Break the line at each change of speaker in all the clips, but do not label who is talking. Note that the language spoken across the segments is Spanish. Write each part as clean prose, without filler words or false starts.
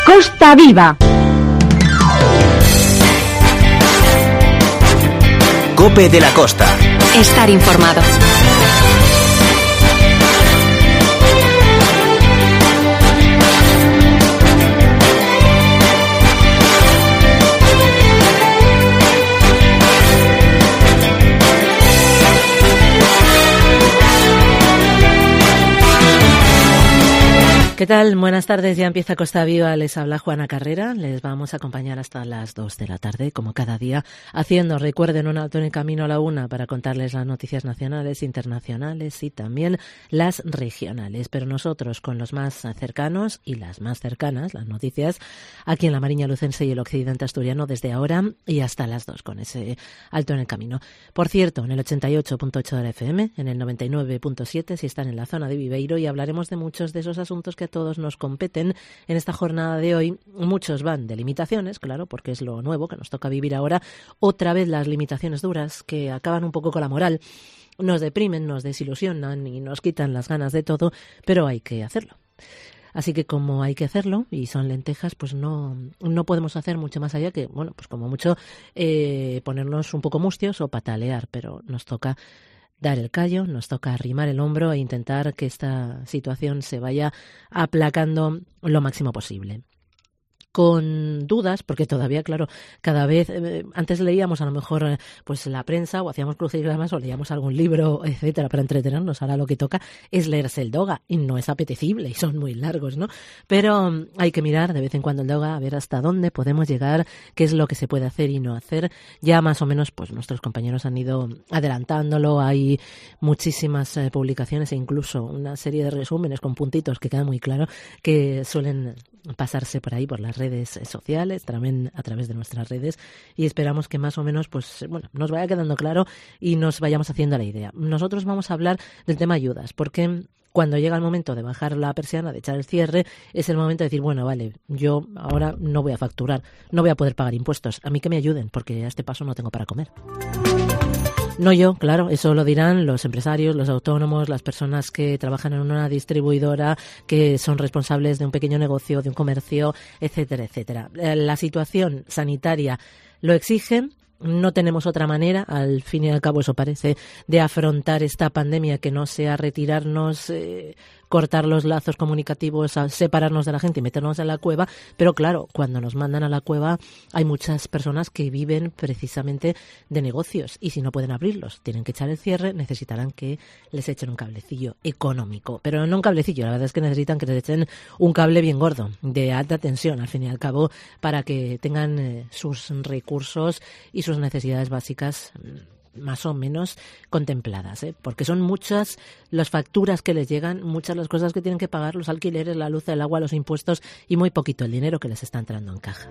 Costa Viva.
COPE de la Costa.
Estar informado.
¿Qué tal? Buenas tardes, ya empieza Costa Viva, les habla Juana Carrera, les vamos a acompañar hasta las 2 de la tarde, como cada día, haciendo, recuerden, un alto en el camino a la 1 para contarles las noticias nacionales, internacionales y también las regionales, pero nosotros con los más cercanos y las más cercanas, las noticias, aquí en la Mariña Lucense y el occidente asturiano desde ahora y hasta las 2 con ese alto en el camino. Por cierto, en el 88.8 de la FM, en el 99.7 si están en la zona de Viveiro, y hablaremos de muchos de esos asuntos que todos nos competen en esta jornada de hoy. Muchos van de limitaciones, claro, porque es lo nuevo que nos toca vivir ahora. Otra vez las limitaciones duras que acaban un poco con la moral. Nos deprimen, nos desilusionan y nos quitan las ganas de todo, pero hay que hacerlo. Así que como hay que hacerlo, y son lentejas, pues no podemos hacer mucho más allá que, bueno, pues como mucho ponernos un poco mustios o patalear, pero nos toca dar el callo, nos toca arrimar el hombro e intentar que esta situación se vaya aplacando lo máximo posible. Con dudas, porque todavía, claro, cada vez, antes leíamos a lo mejor pues la prensa o hacíamos crucigramas o leíamos algún libro, etcétera, para entretenernos. Ahora lo que toca es leerse el Doga y no es apetecible y son muy largos, ¿no? Pero hay que mirar de vez en cuando el Doga a ver hasta dónde podemos llegar, qué es lo que se puede hacer y no hacer. Ya más o menos pues nuestros compañeros han ido adelantándolo, hay muchísimas publicaciones e incluso una serie de resúmenes con puntitos que queda muy claro que suelen pasarse por ahí, por las redes sociales, también a través de nuestras redes, y esperamos que más o menos pues bueno, nos vaya quedando claro y nos vayamos haciendo la idea. Nosotros vamos a hablar del tema ayudas, porque cuando llega el momento de bajar la persiana, de echar el cierre, es el momento de decir, bueno, vale, yo ahora no voy a facturar, no voy a poder pagar impuestos, a mí que me ayuden, porque a este paso no tengo para comer. No yo, claro, eso lo dirán los empresarios, los autónomos, las personas que trabajan en una distribuidora, que son responsables de un pequeño negocio, de un comercio, etcétera, etcétera. La situación sanitaria lo exige. No tenemos otra manera, al fin y al cabo eso parece, de afrontar esta pandemia que no sea retirarnos, cortar los lazos comunicativos, separarnos de la gente y meternos en la cueva. Pero claro, cuando nos mandan a la cueva hay muchas personas que viven precisamente de negocios y si no pueden abrirlos, tienen que echar el cierre, necesitarán que les echen un cablecillo económico. Pero no un cablecillo, la verdad es que necesitan que les echen un cable bien gordo, de alta tensión, al fin y al cabo, para que tengan sus recursos y sus necesidades básicas más o menos contempladas, porque son muchas las facturas que les llegan, muchas las cosas que tienen que pagar, los alquileres, la luz, el agua, los impuestos y muy poquito el dinero que les está entrando en caja.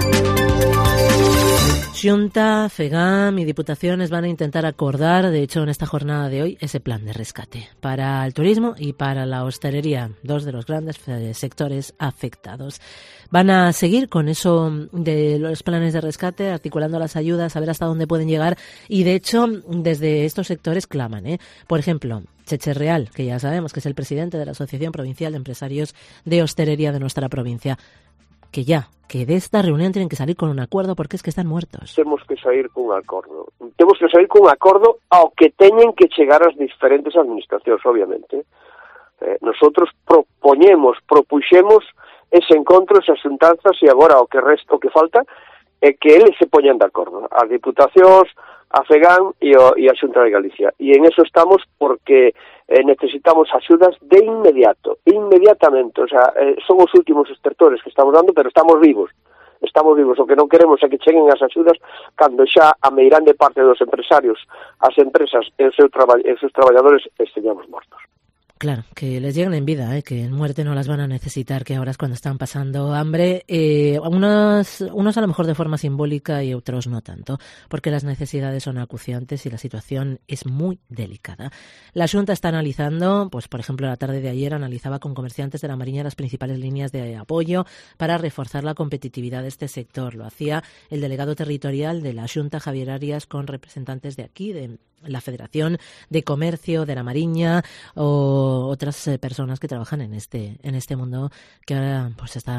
Xunta, FEGAM y diputaciones van a intentar acordar, de hecho en esta jornada de hoy, ese plan de rescate para el turismo y para la hostelería, dos de los grandes sectores afectados. Van a seguir con eso de los planes de rescate, articulando las ayudas, a ver hasta dónde pueden llegar y de hecho desde estos sectores claman, por ejemplo, Cheche Real, que ya sabemos que es el presidente de la Asociación Provincial de Empresarios de Hostelería de nuestra provincia, que de esta reunión tienen que salir con un acordo porque es que están muertos.
Temos que sair cun acordo. Temos que sair cun acordo ao que teñen que chegar as diferentes administracións, obviamente. Nosotros propuxemos ese encontro, esas xuntanzas, e agora o que falta é que eles se poñan de acordo. As diputacións, a FEGAM e a Xunta de Galicia. E en eso estamos porque necesitamos axudas de inmediatamente, o sea, son os últimos estertores que estamos dando, pero estamos vivos, o que non queremos é que cheguen as axudas cando xa a meirande parte dos empresarios, as empresas e os seus traballadores esteñamos mortos.
Claro, que les lleguen en vida, que en muerte no las van a necesitar, que ahora es cuando están pasando hambre. Unos a lo mejor de forma simbólica y otros no tanto, porque las necesidades son acuciantes y la situación es muy delicada. La Xunta está analizando, pues por ejemplo la tarde de ayer analizaba con comerciantes de la Mariña las principales líneas de apoyo para reforzar la competitividad de este sector. Lo hacía el delegado territorial de la Xunta, Javier Arias, con representantes de aquí, de la Federación de Comercio de la Mariña o otras personas que trabajan en este mundo que ahora pues está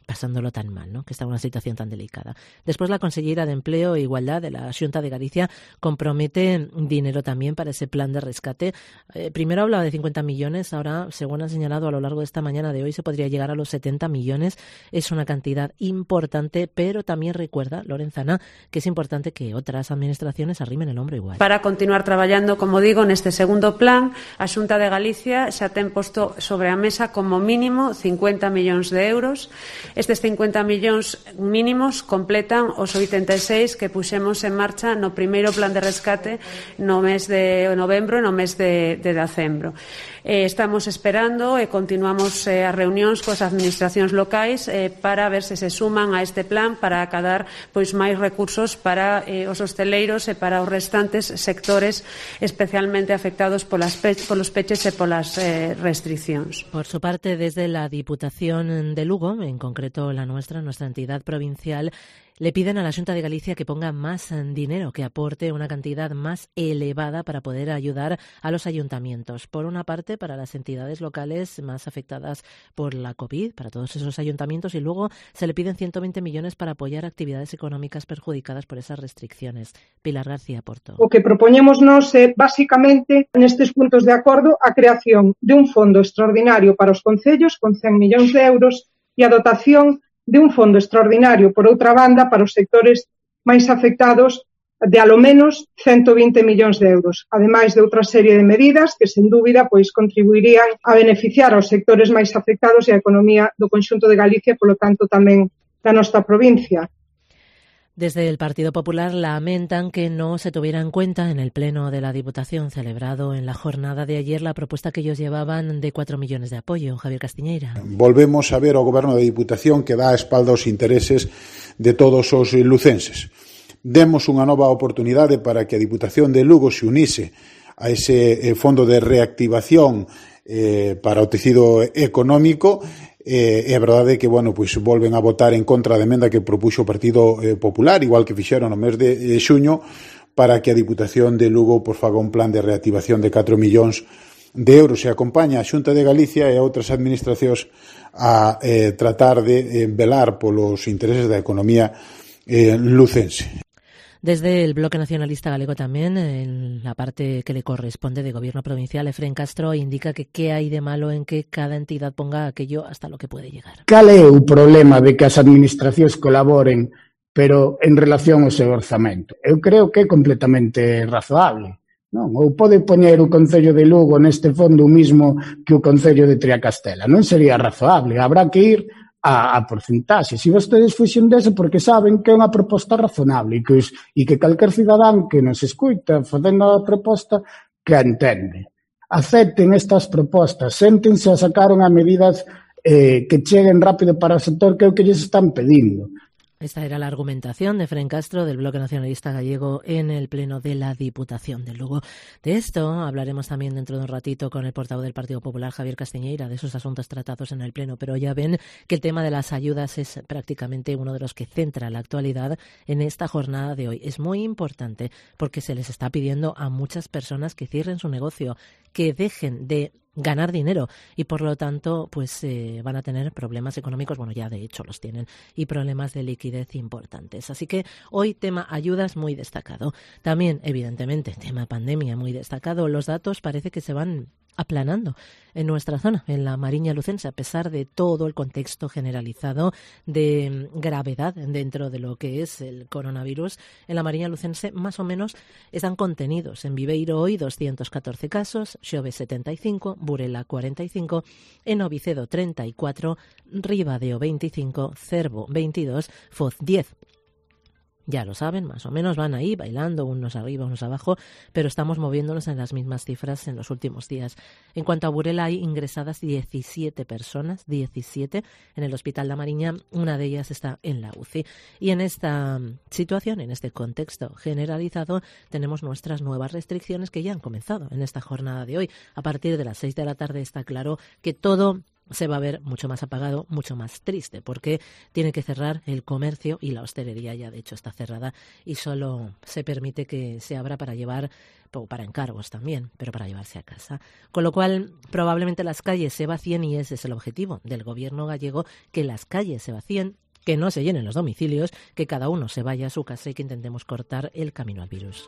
pasándolo tan mal, ¿no? Que está en una situación tan delicada. Despois, la conselleira de Empleo e Igualdad de la Xunta de Galicia compromete dinero también para ese plan de rescate. Primero hablaba de 50 millones, ahora, según han señalado a lo largo de esta mañana de hoy, se podría llegar a los 70 millones. Es una cantidad importante, pero también recuerda, Lorenzana, que es importante que otras administraciones arrimen el hombro igual.
Para continuar traballando, como digo, neste segundo plan, a Xunta de Galicia xa ten posto sobre a mesa como mínimo 50 millóns de euros. Estes 50 millóns mínimos completan os 86 que puxemos en marcha no primeiro plan de rescate no mes de novembro e no mes de decembro. Estamos esperando e continuamos as reunións coas administracións locais para ver se suman a este plan para acadar máis recursos para os hosteleiros e para os restantes sectores especialmente afectados polos peches e polas restriccións.
Por su parte, desde la Diputación de Lugo, en concreto la nuestra entidad provincial, le piden a la Xunta de Galicia que ponga más dinero, que aporte una cantidad más elevada para poder ayudar a los ayuntamientos. Por una parte, para las entidades locales más afectadas por la COVID, para todos esos ayuntamientos, y luego se le piden 120 millones para apoyar actividades económicas perjudicadas por esas restricciones. Pilar García Porto.
O que propoñemos nós é, basicamente, nestes puntos de acordo, a creación de un fondo extraordinario para os concellos con 100 millóns de euros e a dotación de un fondo extraordinario, por outra banda, para os sectores máis afectados de alo menos 120 millóns de euros, ademais de outra serie de medidas que, sen dúbida, contribuirían a beneficiar aos sectores máis afectados e a economía do conxunto de Galicia, polo tanto, tamén da nosa provincia.
Desde el Partido Popular lamentan que no se tuviera en cuenta en el Pleno de la Diputación celebrado en la jornada de ayer la propuesta que ellos llevaban de 4 millones de apoyo. Javier Castiñeira.
Volvemos a ver ao Goberno da Diputación que dá a espalda aos intereses de todos os lucenses. Demos unha nova oportunidade para que a Diputación de Lugo se unise a ese fondo de reactivación para o tecido económico. É a verdade que, volven a votar en contra da emenda que propuxo o Partido Popular, igual que fixeron no mes de xuño, para que a Diputación de Lugo faga un plan de reactivación de 4 millóns de euros e acompaña a Xunta de Galicia e a outras administracións a tratar de velar polos intereses da economía lucense.
Desde el Bloque Nacionalista Galego también, en la parte que le corresponde de Gobierno Provincial, Efrén Castro indica que qué hay de malo en que cada entidad ponga aquello hasta lo que puede llegar.
Cal é o problema de que as administracións colaboren, pero en relación ao seu orzamento? Eu creo que é completamente razoable. Non? Ou pode poñer o Concello de Lugo neste fondo mismo que o Concello de Triacastela. Non sería razoable. Habrá que ir a porcentaxe. Se vostedes fuxen deso porque saben que é unha proposta razonable e que calquer cidadán que nos escuita facendo a proposta que a entende. Acepten estas propostas, séntense a sacar unha medidas que cheguen rápido para o sector que é o que lles están pedindo.
Esta era la argumentación de Efrén Castro del Bloque Nacionalista Gallego en el Pleno de la Diputación de Lugo. De esto hablaremos también dentro de un ratito con el portavoz del Partido Popular, Javier Castiñeira, de esos asuntos tratados en el Pleno. Pero ya ven que el tema de las ayudas es prácticamente uno de los que centra la actualidad en esta jornada de hoy. Es muy importante porque se les está pidiendo a muchas personas que cierren su negocio, que dejen de ganar dinero y por lo tanto van a tener problemas económicos, ya de hecho los tienen, y problemas de liquidez importantes. Así que hoy tema ayudas muy destacado. También, evidentemente, tema pandemia muy destacado. Los datos parece que se van aplanando en nuestra zona, en la Mariña Lucense, a pesar de todo el contexto generalizado de gravedad dentro de lo que es el coronavirus. En la Mariña Lucense más o menos están contenidos. En Viveiro hoy 214 casos, Xove 75, Burela 45, en Ovicedo 34, Ribadeo 25, Cervo 22, Foz 10. Ya lo saben, más o menos van ahí bailando, unos arriba, unos abajo, pero estamos moviéndonos en las mismas cifras en los últimos días. En cuanto a Burela, hay ingresadas 17 personas, 17 en el Hospital La Mariña, una de ellas está en la UCI. Y en esta situación, en este contexto generalizado, tenemos nuestras nuevas restricciones que ya han comenzado en esta jornada de hoy. A partir de las 6 de la tarde está claro que todo se va a ver mucho más apagado, mucho más triste, porque tiene que cerrar el comercio y la hostelería ya de hecho está cerrada y solo se permite que se abra para llevar, o para encargos también, pero para llevarse a casa. Con lo cual, probablemente las calles se vacíen y ese es el objetivo del gobierno gallego, que las calles se vacíen, que no se llenen los domicilios, que cada uno se vaya a su casa y que intentemos cortar el camino al virus.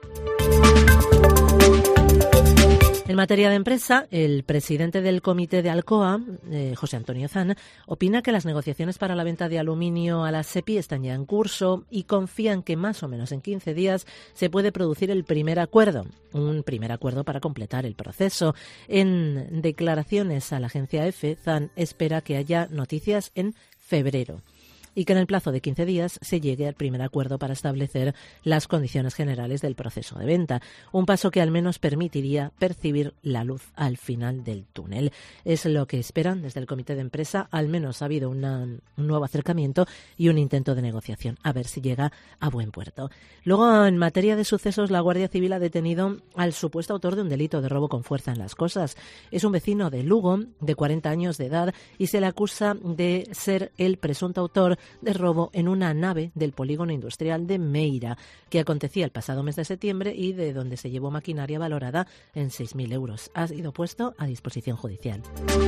En materia de empresa, el presidente del comité de Alcoa, José Antonio Zan, opina que las negociaciones para la venta de aluminio a la SEPI están ya en curso y confían que más o menos en 15 días se puede producir el primer acuerdo, un primer acuerdo para completar el proceso. En declaraciones a la agencia EFE, Zan espera que haya noticias en febrero y que en el plazo de 15 días se llegue al primer acuerdo para establecer las condiciones generales del proceso de venta, un paso que al menos permitiría percibir la luz al final del túnel. Es lo que esperan desde el comité de empresa, al menos ha habido un nuevo acercamiento y un intento de negociación, a ver si llega a buen puerto. Luego, en materia de sucesos, la Guardia Civil ha detenido al supuesto autor de un delito de robo con fuerza en Las Cosas. Es un vecino de Lugo, de 40 años de edad, y se le acusa de ser el presunto autor de robo en una nave del polígono industrial de Meira, que acontecía el pasado mes de septiembre y de donde se llevó maquinaria valorada en 6.000 euros. Ha sido puesto a disposición judicial.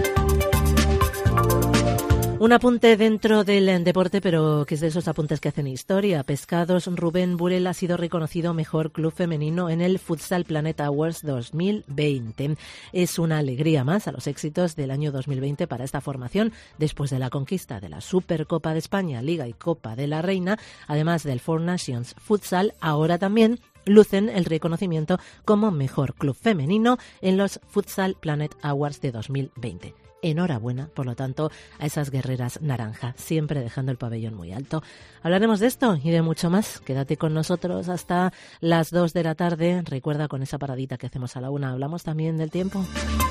Un apunte dentro del deporte, pero que es de esos apuntes que hacen historia. Pescados Rubén Burel ha sido reconocido mejor club femenino en el Futsal Planet Awards 2020. Es una alegría más a los éxitos del año 2020 para esta formación, después de la conquista de la Supercopa de España, Liga y Copa de la Reina, además del Four Nations Futsal. Ahora también lucen el reconocimiento como mejor club femenino en los Futsal Planet Awards de 2020. Enhorabuena, por lo tanto, a esas guerreras naranja, siempre dejando el pabellón muy alto. Hablaremos de esto y de mucho más. Quédate con nosotros hasta las 2 de la tarde. Recuerda, con esa paradita que hacemos a la 1, hablamos también del tiempo.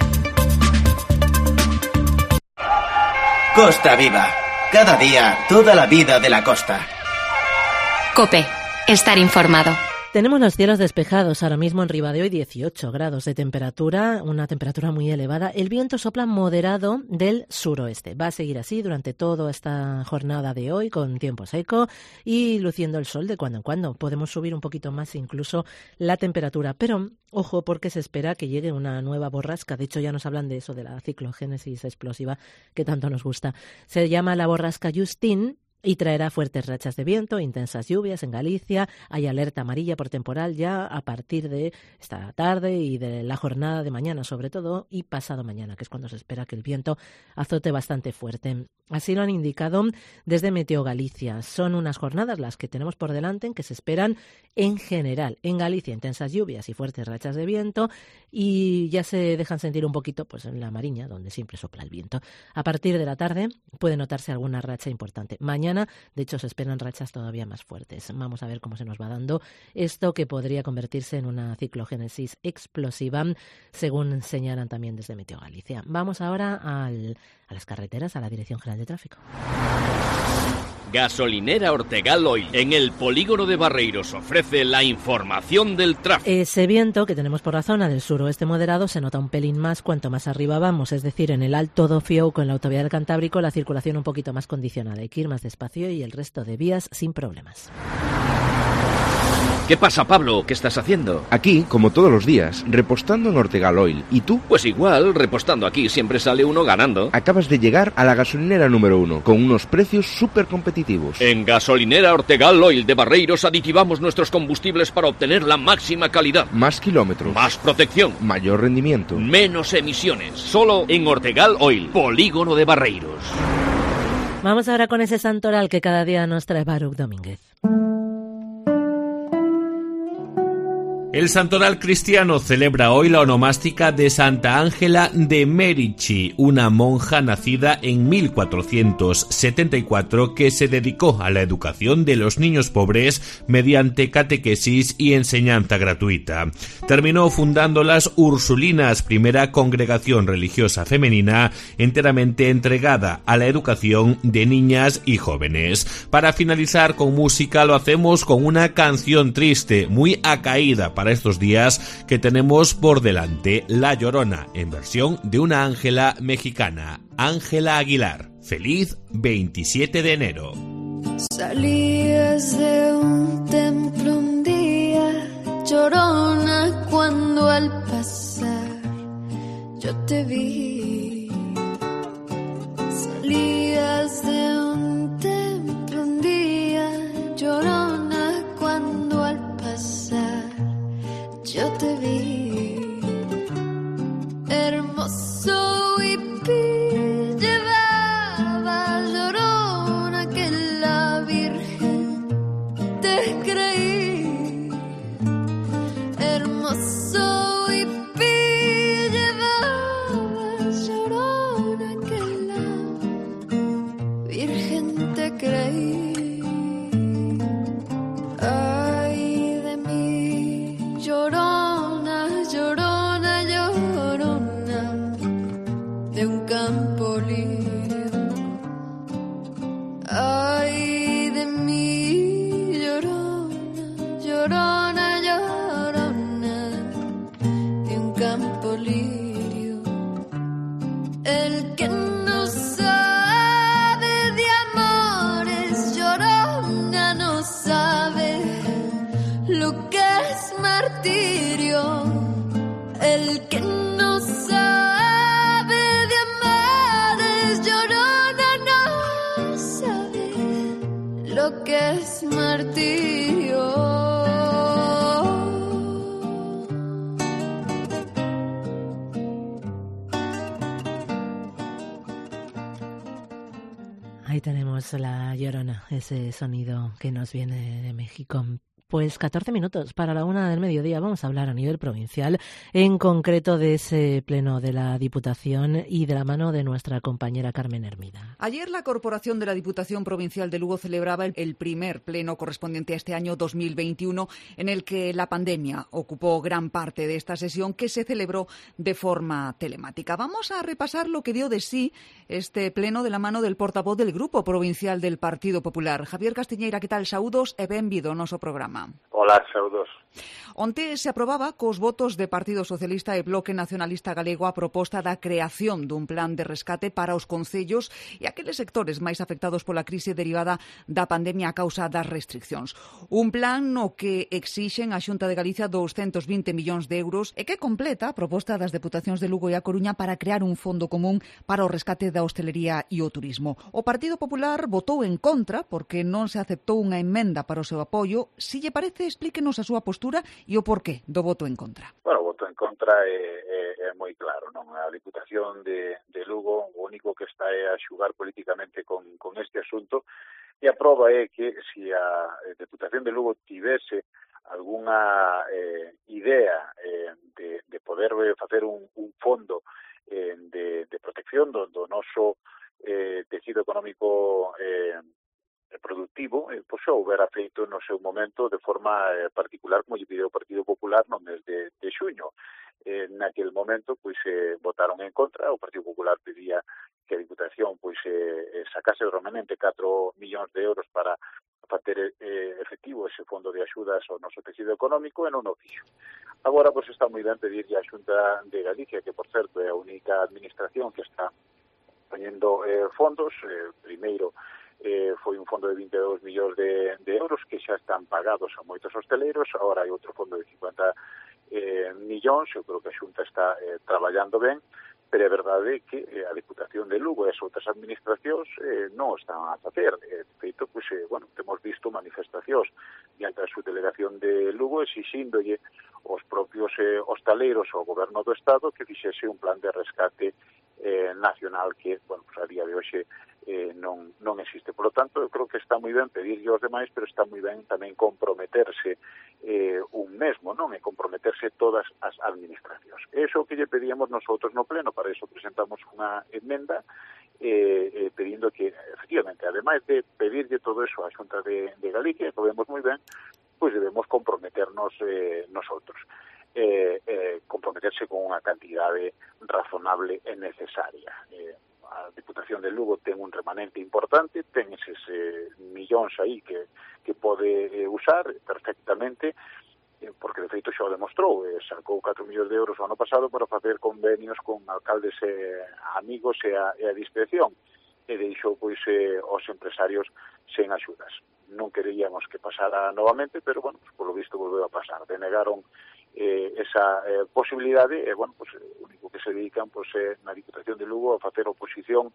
Costa Viva. Cada día, toda la vida de la costa.
COPE. Estar informado.
Tenemos los cielos despejados ahora mismo en Ribadeo y 18 grados de temperatura, una temperatura muy elevada. El viento sopla moderado del suroeste. Va a seguir así durante toda esta jornada de hoy, con tiempo seco y luciendo el sol de cuando en cuando. Podemos subir un poquito más incluso la temperatura, pero ojo, porque se espera que llegue una nueva borrasca. De hecho, ya nos hablan de eso, de la ciclogénesis explosiva que tanto nos gusta. Se llama la borrasca Justin y traerá fuertes rachas de viento, intensas lluvias en Galicia. Hay alerta amarilla por temporal ya a partir de esta tarde y de la jornada de mañana sobre todo, y pasado mañana, que es cuando se espera que el viento azote bastante fuerte. Así lo han indicado desde Meteo Galicia. Son unas jornadas las que tenemos por delante en que se esperan en general en Galicia intensas lluvias y fuertes rachas de viento, y ya se dejan sentir un poquito pues en la Mariña, donde siempre sopla el viento. A partir de la tarde puede notarse alguna racha importante. Mañana, de hecho, se esperan rachas todavía más fuertes. Vamos a ver cómo se nos va dando esto, que podría convertirse en una ciclogénesis explosiva, según señalan también desde Meteo Galicia. Vamos ahora a las carreteras, a la Dirección General de Tráfico.
Gasolinera Ortegal Oil, en el polígono de Barreiros, ofrece la información del tráfico.
Ese viento que tenemos por la zona del suroeste moderado se nota un pelín más cuanto más arriba vamos, es decir, en el Alto do Fiouco, en la autovía del Cantábrico, la circulación un poquito más condicionada. Hay que ir más despacio y el resto de vías sin problemas.
¿Qué pasa, Pablo? ¿Qué estás haciendo?
Aquí, como todos los días, repostando en Ortegal Oil. ¿Y tú?
Pues igual, repostando aquí siempre sale uno ganando.
Acabas de llegar a la gasolinera número 1, con unos precios súper competitivos.
En Gasolinera Ortegal Oil de Barreiros aditivamos nuestros combustibles para obtener la máxima calidad.
Más kilómetros.
Más protección.
Mayor rendimiento.
Menos emisiones. Solo en Ortegal Oil, polígono de Barreiros.
Vamos ahora con ese santoral que cada día nos trae Baruch Domínguez.
El santoral cristiano celebra hoy la onomástica de Santa Ángela de Merici, una monja nacida en 1474 que se dedicó a la educación de los niños pobres mediante catequesis y enseñanza gratuita. Terminó fundando las Ursulinas, primera congregación religiosa femenina enteramente entregada a la educación de niñas y jóvenes. Para finalizar con música lo hacemos con una canción triste, muy acaída para para estos días que tenemos por delante. La Llorona, en versión de una ángela mexicana, Ángela Aguilar. Feliz 27 de enero.
Salías de un templo un día, llorona, cuando al pasar yo te vi. Salías de un templo un día, llorona, cuando al pasar yo te vi. Hermoso hippie llevaba, llorona, que la Virgen te creí. Hermoso hippie llevaba, llorona, que la Virgen te creí. Ay de mí, llorona, llorona, llorona, de un campo lirio. Ay de mí, llorona, llorona, llorona, de un campo lirio. El que no sabe de amores, llorona, no sabe lo que es martirio. El que no sabe de amores, llorona, no sabe lo que es martirio.
Ahí tenemos La Llorona, ese sonido que nos viene de México. Pues 14 minutos para la 1 del mediodía. Vamos a hablar a nivel provincial, en concreto de ese pleno de la Diputación y de la mano de nuestra compañera Carmen Hermida.
Ayer la Corporación de la Diputación Provincial de Lugo celebraba el primer pleno correspondiente a este año 2021, en el que la pandemia ocupó gran parte de esta sesión, que se celebró de forma telemática. Vamos a repasar lo que dio de sí este pleno de la mano del portavoz del Grupo Provincial del Partido Popular, Javier Castiñeira. Que tal? Saúdos e benvido ao noso programa.
Hola, saúdos.
Onte se aprobaba cos votos de Partido Socialista e Bloque Nacionalista Galego a proposta da creación dun plan de rescate para os concellos e aqueles sectores máis afectados pola crise derivada da pandemia a causa das restriccións. Un plan no que exixen a Xunta de Galicia 220 millóns de euros e que completa a proposta das Deputacións de Lugo e A Coruña para crear un fondo común para o rescate da hostelería e o turismo. O Partido Popular votou en contra porque non se aceptou unha emenda para o seu apoio. Si lle parece, explíquenos a súa postura e o porqué do voto en contra.
Bueno, o voto en contra é moi claro, non? A Diputación de Lugo o único que está é a xugar políticamente con este asunto, e a prova é que se a Diputación de Lugo tivese algunha idea de poder facer un fondo de protección do noso tecido económico productivo, pois xa houbera feito no seu momento de forma particular, como lle pideu o Partido Popular no mes de xuño. Naquel momento, pois votaron en contra. O Partido Popular pedía que a Diputación pois sacase o remanente 4 millóns de euros para facer efectivo ese fondo de axudas ao noso tecido económico, e non o fixo. Agora, pois está moi ben pedirlle á Xunta de Galicia, que, por certo, é a única administración que está poñendo fondos. Primeiro, foi un fondo de 22 millóns de euros que xa están pagados a moitos hosteleiros. Agora hai outro fondo de 50 millóns. Eu creo que a Xunta está traballando ben, pero é verdade que a Diputación de Lugo e as outras administracións non están a facer. De feito, pois, temos visto manifestacións diante da subdelegación de Lugo exixíndolle aos propios hostaleiros ao Goberno do Estado que fixese un plan de rescate nacional que, a día de hoxe non existe. Por lo tanto, eu creo que está moi ben pedirlle aos demais, pero está moi ben tamén comprometerse un mesmo, non? E comprometerse todas as administracións. Eso que lle pedíamos nosotros no pleno, para eso presentamos unha emenda pedindo que, efectivamente, ademais de pedirlle todo eso á Xunta de Galicia, que vemos moi ben, pois debemos comprometernos nosotros. Comprometerse con unha cantidade razonable e necesaria. A Diputación de Lugo ten un remanente importante, ten eses millóns aí que pode usar perfectamente, porque de feito xa o demostrou, sacou 4 millóns de euros o ano pasado para facer convenios con alcaldes amigos e a discreción, e deixou pois os empresarios sen axudas. Non queríamos que pasara novamente, pero bueno, pues, polo visto volveu a pasar. Denegaron esa posibilidade e bueno, pues, o único que se dedican pues, na Diputación de Lugo a facer oposición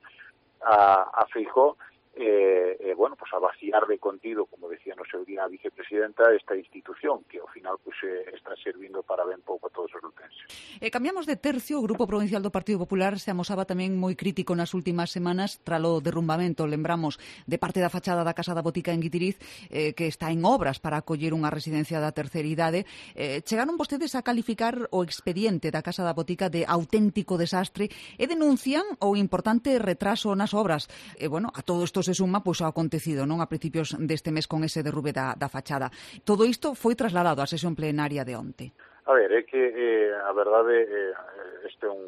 a Feijóo bueno, pues a vaciar de contido, como decía no seu día a vicepresidenta, esta institución que ao final pues, está servindo para ben pouco a todos os lucenses.
Cambiamos de tercio. O Grupo Provincial do Partido Popular se amosaba tamén moi crítico nas últimas semanas tralo derrumbamento, lembramos, de parte da fachada da Casa da Botica en Guitiriz, que está en obras para acoller unha residencia da terceira idade. Chegaron vostedes a calificar o expediente da Casa da Botica de auténtico desastre e denuncian o importante retraso nas obras. Bueno, a todo isto se suma pois, ao acontecido non a principios deste mes con ese derrube da fachada. Todo isto foi trasladado á sesión plenaria de onte.
A ver, é que a verdade este é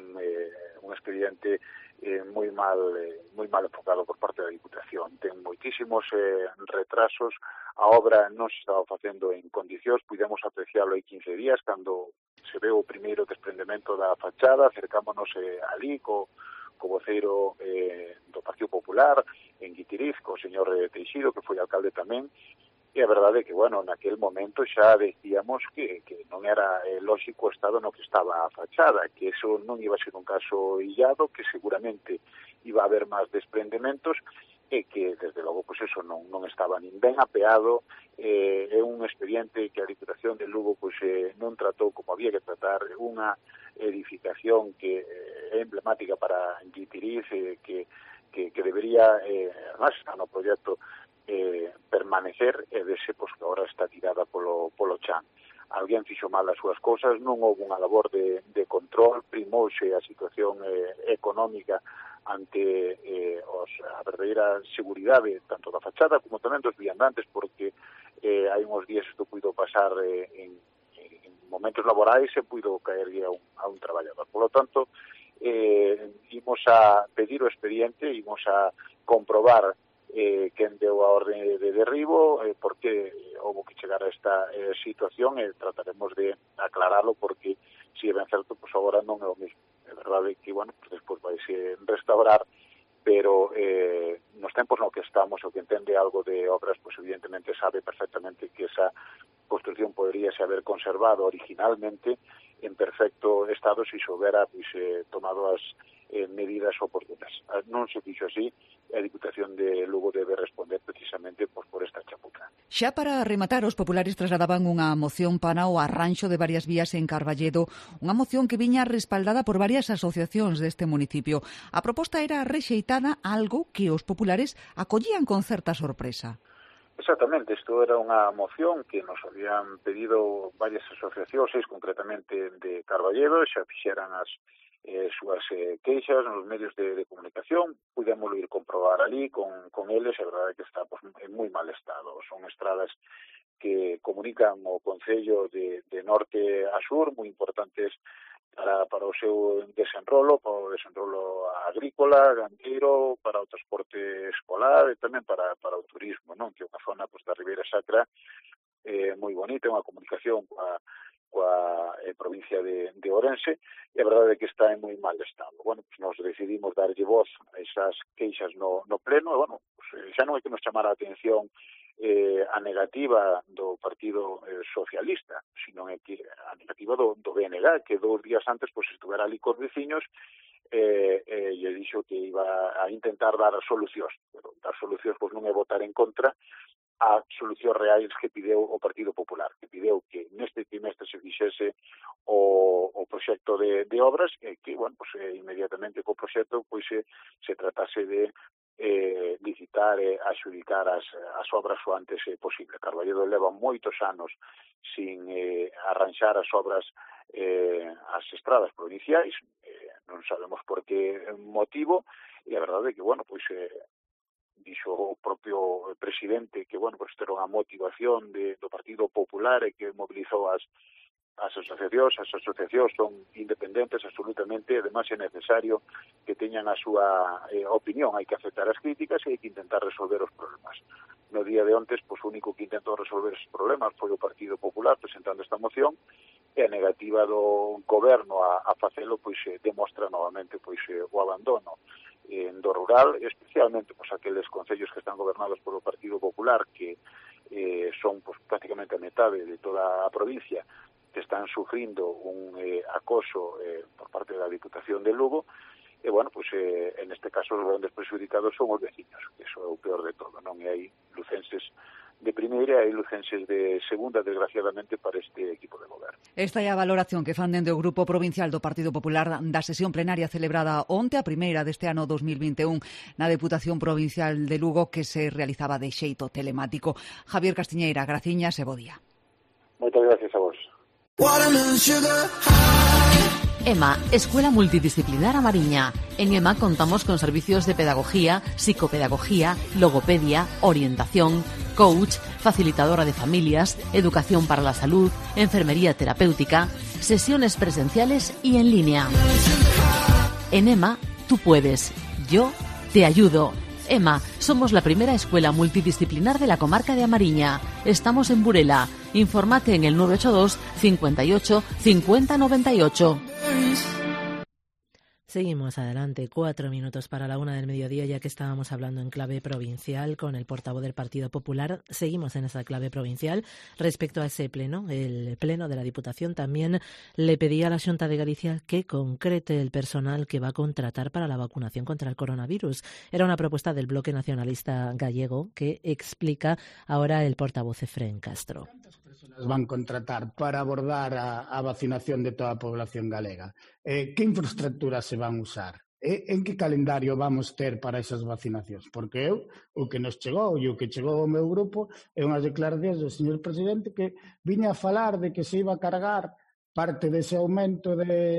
un expediente moi mal enfocado por parte da Diputación. Ten moitísimos retrasos, a obra non se estaba facendo en condicións, pudemos apreciarlo hai 15 días cando se ve o primeiro desprendemento da fachada, acercámonos ali co voceiro do Partido Popular en Guitiriz, co señor Teixido, que foi alcalde tamén, e a verdade é que, bueno, naquel momento xa decíamos que non era lógico o estado no que estaba a fachada, que eso non iba a ser un caso illado, que seguramente iba a haber máis desprendementos, e que, desde logo, pues eso non estaba nin ben apeado. É un expediente que a Diputación de Lugo pues, non tratou como había que tratar, unha edificación que é emblemática para Guitiriz, que debería, además, no proxecto permanecer, e dese pues, que agora está tirada polo chan. Alguén fixo mal as súas cousas, non houve unha labor de control, primouse a situación económica ante a verdadeira seguridade tanto da fachada como tamén dos viandantes, porque hai uns días isto puido pasar en momentos laborais e puido caerlle a un traballador. Por lo tanto, imos a pedir o expediente, imos a comprobar quen deu a orde de derribo, porque houve que chegar a esta situación, e trataremos de aclararlo, porque si é ben certo, pues agora non é o mesmo. É verdade que, bueno, pues despois vaise restaurar, pero nos tempos no que estamos, o que entende algo de obras, pues evidentemente sabe perfectamente que esa construcción poderíase haber conservado originalmente en perfecto estado se houbera pues, tomado as medidas oportunas. Non se fixo así, a Diputación de Lugo debe responder precisamente pues, por esta chapuza.
Xa para rematar, os populares trasladaban unha moción para o arranxo de varias vías en Carballedo, unha moción que viña respaldada por varias asociacións deste municipio. A proposta era rexeitada, algo que os populares acollían con certa sorpresa.
Exactamente, isto era unha moción que nos habían pedido varias asociacións, concretamente de Carballedo, xa fixeran as súas queixas nos medios de comunicación, pudémoslo ir comprobar ali con eles, a verdade é que está pues, en moi mal estado. Son estradas que comunican o Concello de norte a sur, moi importantes para o seu desenrolo, para o desenrolo agrícola, gandeiro, para o transporte escolar e tamén para o turismo, non? Que é unha zona pues, da Ribeira Sacra moi bonita, unha comunicación coa provincia de Ourense, e a verdade é que está en moi mal estado. Bueno, pues nos decidimos darlle voz a esas queixas no pleno, e bueno, pues, xa non hai que nos chamar a atención a negativa do Partido Socialista, sino que a negativa do BNG, que 2 días antes pues, estuvera ali cos veciños e dixo que iba a intentar dar solucións, pero dar solucións pues, non é votar en contra a solucións reais que pideu o Partido Popular, que pideu que neste trimestre se fixese o proxecto de obras e que, bueno, pues, inmediatamente co proxecto pues, se tratase de licitar e adxudicar as obras o antes posible. Carballedo leva moitos anos sin arranxar as obras as estradas provinciais, non sabemos por que motivo, e a verdade é que, bueno, pois dixo o propio presidente que, bueno, pues era unha motivación do Partido Popular e que mobilizou as asociacións son independentes absolutamente, e además é necesario que teñan a súa opinión, hai que aceptar as críticas e hai que intentar resolver os problemas. No día de ontes, pois o único que intentou resolver esos problemas foi o Partido Popular presentando esta moción, e a negativa do goberno a facelo pois demostra novamente pois o abandono do rural, especialmente pois aqueles concellos que están gobernados polo Partido Popular, que son pois prácticamente a metade de toda a provincia, que están sufrindo un acoso por parte da Diputación de Lugo. E, bueno, pues en este caso os grandes perjudicados son os veciños, que iso é o peor de todo, non? E hai lucenses de primeira e hai lucenses de segunda, desgraciadamente, para este equipo de goberno.
Esta é a valoración que fan dende o Grupo Provincial do Partido Popular da sesión plenaria celebrada onte, a primeira deste ano 2021, na Deputación Provincial de Lugo, que se realizaba de xeito telemático. Javier Castiñeira, graciñas e bo día.
Moitas gracias a vos.
EMA, Escuela Multidisciplinar A Mariña. En EMA contamos con servicios de pedagogía, psicopedagogía, logopedia, orientación, coach, facilitadora de familias, educación para la salud, enfermería terapéutica, sesiones presenciales y en línea. En EMA, tú puedes. Yo te ayudo. EMA, somos la primera escuela multidisciplinar de la comarca de A Mariña. Estamos en Burela. Infórmate en el 982 58 50 98. Seguimos adelante, 4 minutos para la 1 del mediodía, ya que estábamos hablando en clave provincial con el portavoz del Partido Popular. Seguimos en esa clave provincial. Respecto a ese pleno, el pleno de la Diputación también le pedía a la Xunta de Galicia que concrete el personal que va a contratar para la vacunación contra el coronavirus. Era una propuesta del Bloque Nacionalista Gallego que explica ahora el portavoz Efrén Castro.
Las van a contratar para abordar a vacinación de toda a población galega? Que infraestructuras se van a usar? En que calendario vamos ter para esas vacinacións? Porque o que nos chegou e o que chegou ao meu grupo é unhas declaracións do señor presidente que viña a falar de que se iba a cargar parte dese aumento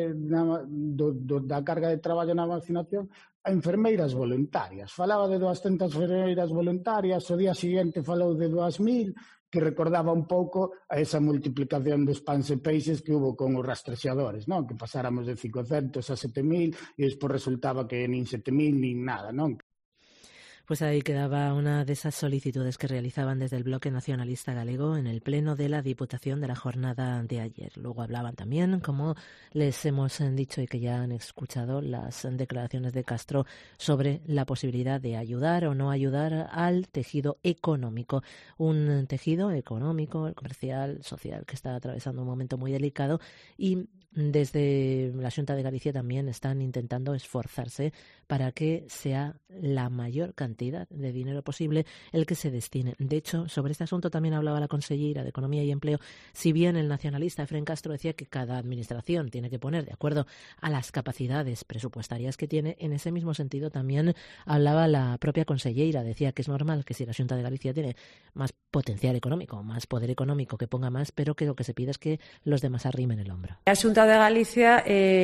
da carga de traballo na vacinación a enfermeiras voluntarias. Falaba de 200 enfermeiras voluntarias, o día seguinte falou de 2.000, que recordaba un pouco a esa multiplicación dos pans e peixes que hubo con os rastrexadores, non? Que pasáramos de 500 a 7.000 e despois resultaba que nin 7.000 nin nada, non?
Pues ahí quedaba una de esas solicitudes que realizaban desde el Bloque Nacionalista Galego en el pleno de la Diputación de la jornada de ayer. Luego hablaban también, como les hemos dicho y que ya han escuchado, las declaraciones de Castro sobre la posibilidad de ayudar o no ayudar al tejido económico. Un tejido económico, comercial, social, que está atravesando un momento muy delicado, y desde la Xunta de Galicia también están intentando esforzarse para que sea la mayor cantidad de dinero posible el que se destine. De hecho, sobre este asunto también hablaba la consellera de Economía y Empleo. Si bien el nacionalista Efrén Castro decía que cada administración tiene que poner de acuerdo a las capacidades presupuestarias que tiene, en ese mismo sentido también hablaba la propia consellera. Decía que es normal que si la Xunta de Galicia tiene más potencial económico, más poder económico, que ponga más, pero que lo que se pide es que los demás arrimen el hombro.
A Xunta de Galicia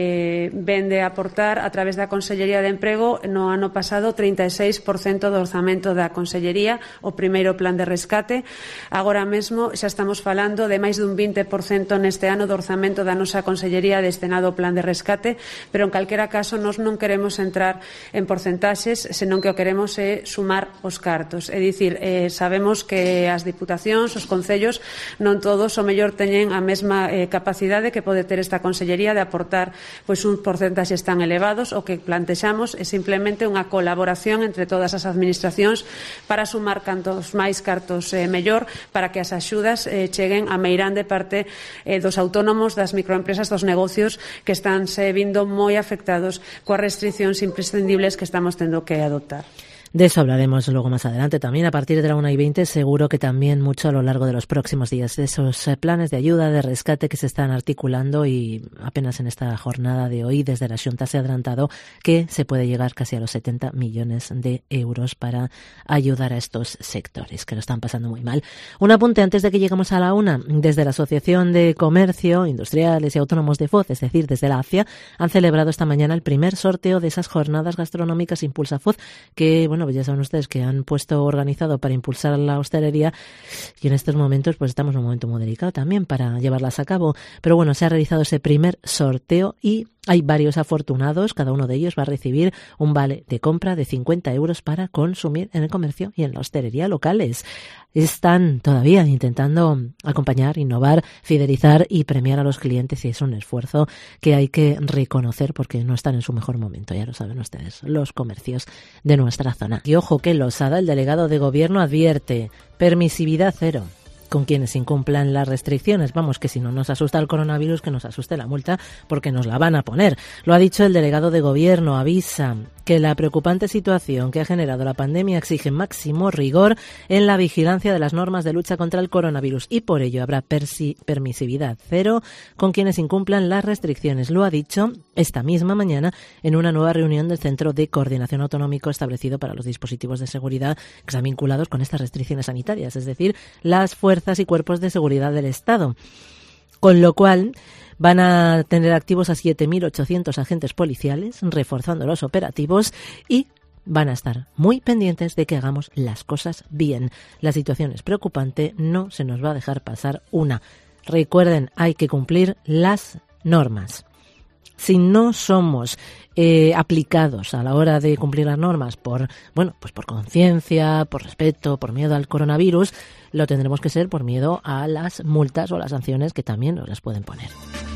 vende aportar a través da Consellería de Emprego no ano pasado 36% do orzamento da Consellería, o primeiro plan de rescate. Agora mesmo xa estamos falando de máis dun 20% neste ano do orzamento da nosa Consellería destinado ao plan de rescate, pero en calquera caso nós non queremos entrar en porcentaxes, senón que o queremos é sumar os cartos. É dicir, sabemos que as diputacións, os concellos, non todos o mellor teñen a mesma capacidade que pode ter esta Consellería de aportar pois uns porcentaxes tan elevados. O que plantexamos é simplemente unha colaboración entre todas as administracións para sumar cantos máis cartos mellor, para que as axudas cheguen a meirande parte dos autónomos, das microempresas, dos negocios que están se vindo moi afectados coas restriccións imprescindibles que estamos tendo que adoptar.
De eso hablaremos luego más adelante también. A partir de la 1:20 seguro que también mucho a lo largo de los próximos días, de esos planes de ayuda, de rescate que se están articulando, y apenas en esta jornada de hoy desde la Xunta se ha adelantado que se puede llegar casi a los 70 millones de euros para ayudar a estos sectores que lo están pasando muy mal. Un apunte antes de que lleguemos a la 1. Desde la Asociación de Comercio, Industriales y Autónomos de FOZ, es decir, desde la ACIA, han celebrado esta mañana el primer sorteo de esas jornadas gastronómicas Impulsa FOZ, que, bueno, bueno, pues ya saben ustedes que han puesto organizado para impulsar la hostelería y en estos momentos pues estamos en un momento muy delicado también para llevarlas a cabo. Pero bueno, se ha realizado ese primer sorteo y hay varios afortunados, cada uno de ellos va a recibir un vale de compra de 50 euros para consumir en el comercio y en la hostelería locales. Están todavía intentando acompañar, innovar, fidelizar y premiar a los clientes y es un esfuerzo que hay que reconocer porque no están en su mejor momento, ya lo saben ustedes, los comercios de nuestra zona. Y ojo que Losada, el delegado de gobierno, advierte permisividad cero con quienes incumplan las restricciones. Vamos, que si no nos asusta el coronavirus, que nos asuste la multa, porque nos la van a poner. Lo ha dicho el delegado de gobierno, avisa que la preocupante situación que ha generado la pandemia exige máximo rigor en la vigilancia de las normas de lucha contra el coronavirus y por ello habrá permisividad cero con quienes incumplan las restricciones. Lo ha dicho esta misma mañana en una nueva reunión del Centro de Coordinación Autonómico establecido para los dispositivos de seguridad que están vinculados con estas restricciones sanitarias, es decir, las fuerzas y cuerpos de seguridad del Estado. Con lo cual van a tener activos a 7.800 agentes policiales, reforzando los operativos y van a estar muy pendientes de que hagamos las cosas bien. La situación es preocupante, no se nos va a dejar pasar una. Recuerden, hay que cumplir las normas. Si no somos aplicados a la hora de cumplir las normas por conciencia, por respeto, por miedo al coronavirus, lo tendremos que ser por miedo a las multas o las sanciones que también nos las pueden poner.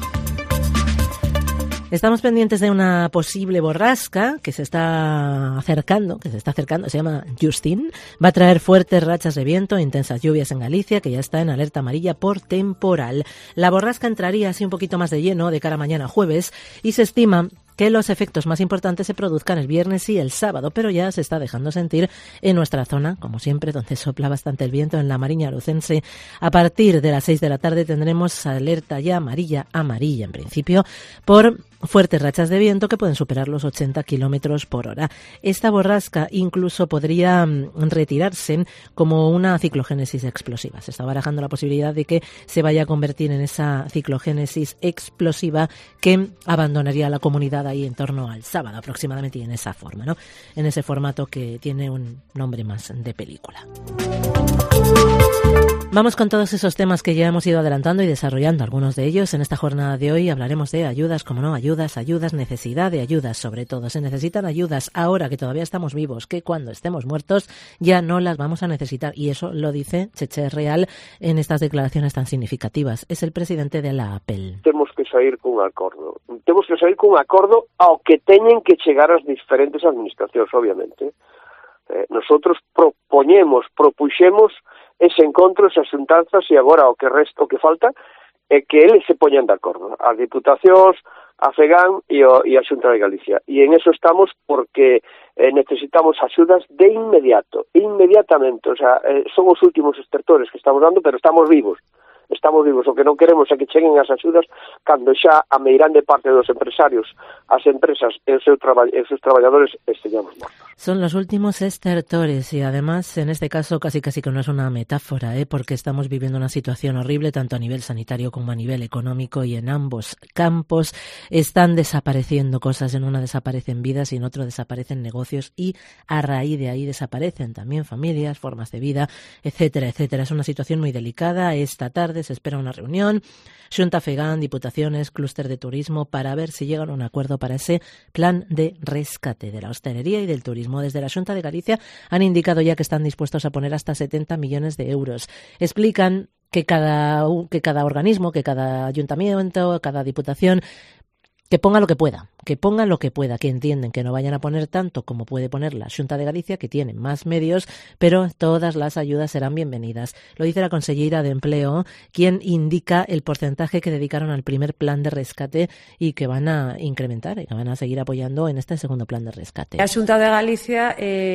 Estamos pendientes de una posible borrasca que se está acercando, se llama Justin. Va a traer fuertes rachas de viento e intensas lluvias en Galicia, que ya está en alerta amarilla por temporal. La borrasca entraría así un poquito más de lleno de cara a mañana jueves y se estima que los efectos más importantes se produzcan el viernes y el sábado, pero ya se está dejando sentir en nuestra zona, como siempre, donde sopla bastante el viento en la Mariña Lucense. A partir de las 6 de la tarde tendremos alerta ya amarilla en principio, por fuertes rachas de viento que pueden superar los 80 kilómetros por hora. Esta borrasca incluso podría retirarse como una ciclogénesis explosiva. Se está barajando la posibilidad de que se vaya a convertir en esa ciclogénesis explosiva que abandonaría la comunidad ahí en torno al sábado aproximadamente y en esa forma, ¿no? En ese formato que tiene un nombre más de película. Vamos con todos esos temas que ya hemos ido adelantando y desarrollando, algunos de ellos. En esta jornada de hoy hablaremos de ayudas, como no, ayudas, necesidad de ayudas, sobre todo. Se necesitan ayudas ahora que todavía estamos vivos, que cuando estemos muertos ya no las vamos a necesitar. Y eso lo dice Cheche Real en estas declaraciones tan significativas. Es el presidente de la APEL.
Temos que sair cun acordo. Temos que sair cun acordo ao que teñen que chegar as diferentes administracións, obviamente. Nosotros propuxemos ese encontro, esas xuntanzas, e agora o que falta é que eles se poñan de acordo, as diputacións, a FEGAN e a Xunta de Galicia. E en eso estamos porque necesitamos axudas de inmediatamente. O sea, son os últimos estertores que estamos dando, pero estamos vivos. O que non queremos é que cheguen as axudas cando xa a meirande parte dos empresarios, as empresas e os seus traballadores esteñamos mortos.
Son los últimos estertores y además en este caso casi que no es una metáfora, porque estamos viviendo una situación horrible tanto a nivel sanitario como a nivel económico y en ambos campos están desapareciendo cosas. En una desaparecen vidas y en otro desaparecen negocios y a raíz de ahí desaparecen también familias, formas de vida, etcétera, etcétera. Es una situación muy delicada. Esta tarde se espera una reunión, Xunta, FEGAN, Diputaciones, Clúster de Turismo, para ver si llegan a un acuerdo para ese plan de rescate de la hostelería y del turismo. Desde la Xunta de Galicia han indicado ya que están dispuestos a poner hasta 70 millones de euros. Explican que cada organismo, que cada ayuntamiento, cada diputación, que ponga lo que pueda, que entienden que no vayan a poner tanto como puede poner la Xunta de Galicia, que tiene más medios, pero todas las ayudas serán bienvenidas. Lo dice la consellera de Empleo, quien indica el porcentaje que dedicaron al primer plan de rescate y que van a incrementar y que van a seguir apoyando en este segundo plan de rescate.
A Xunta de Galicia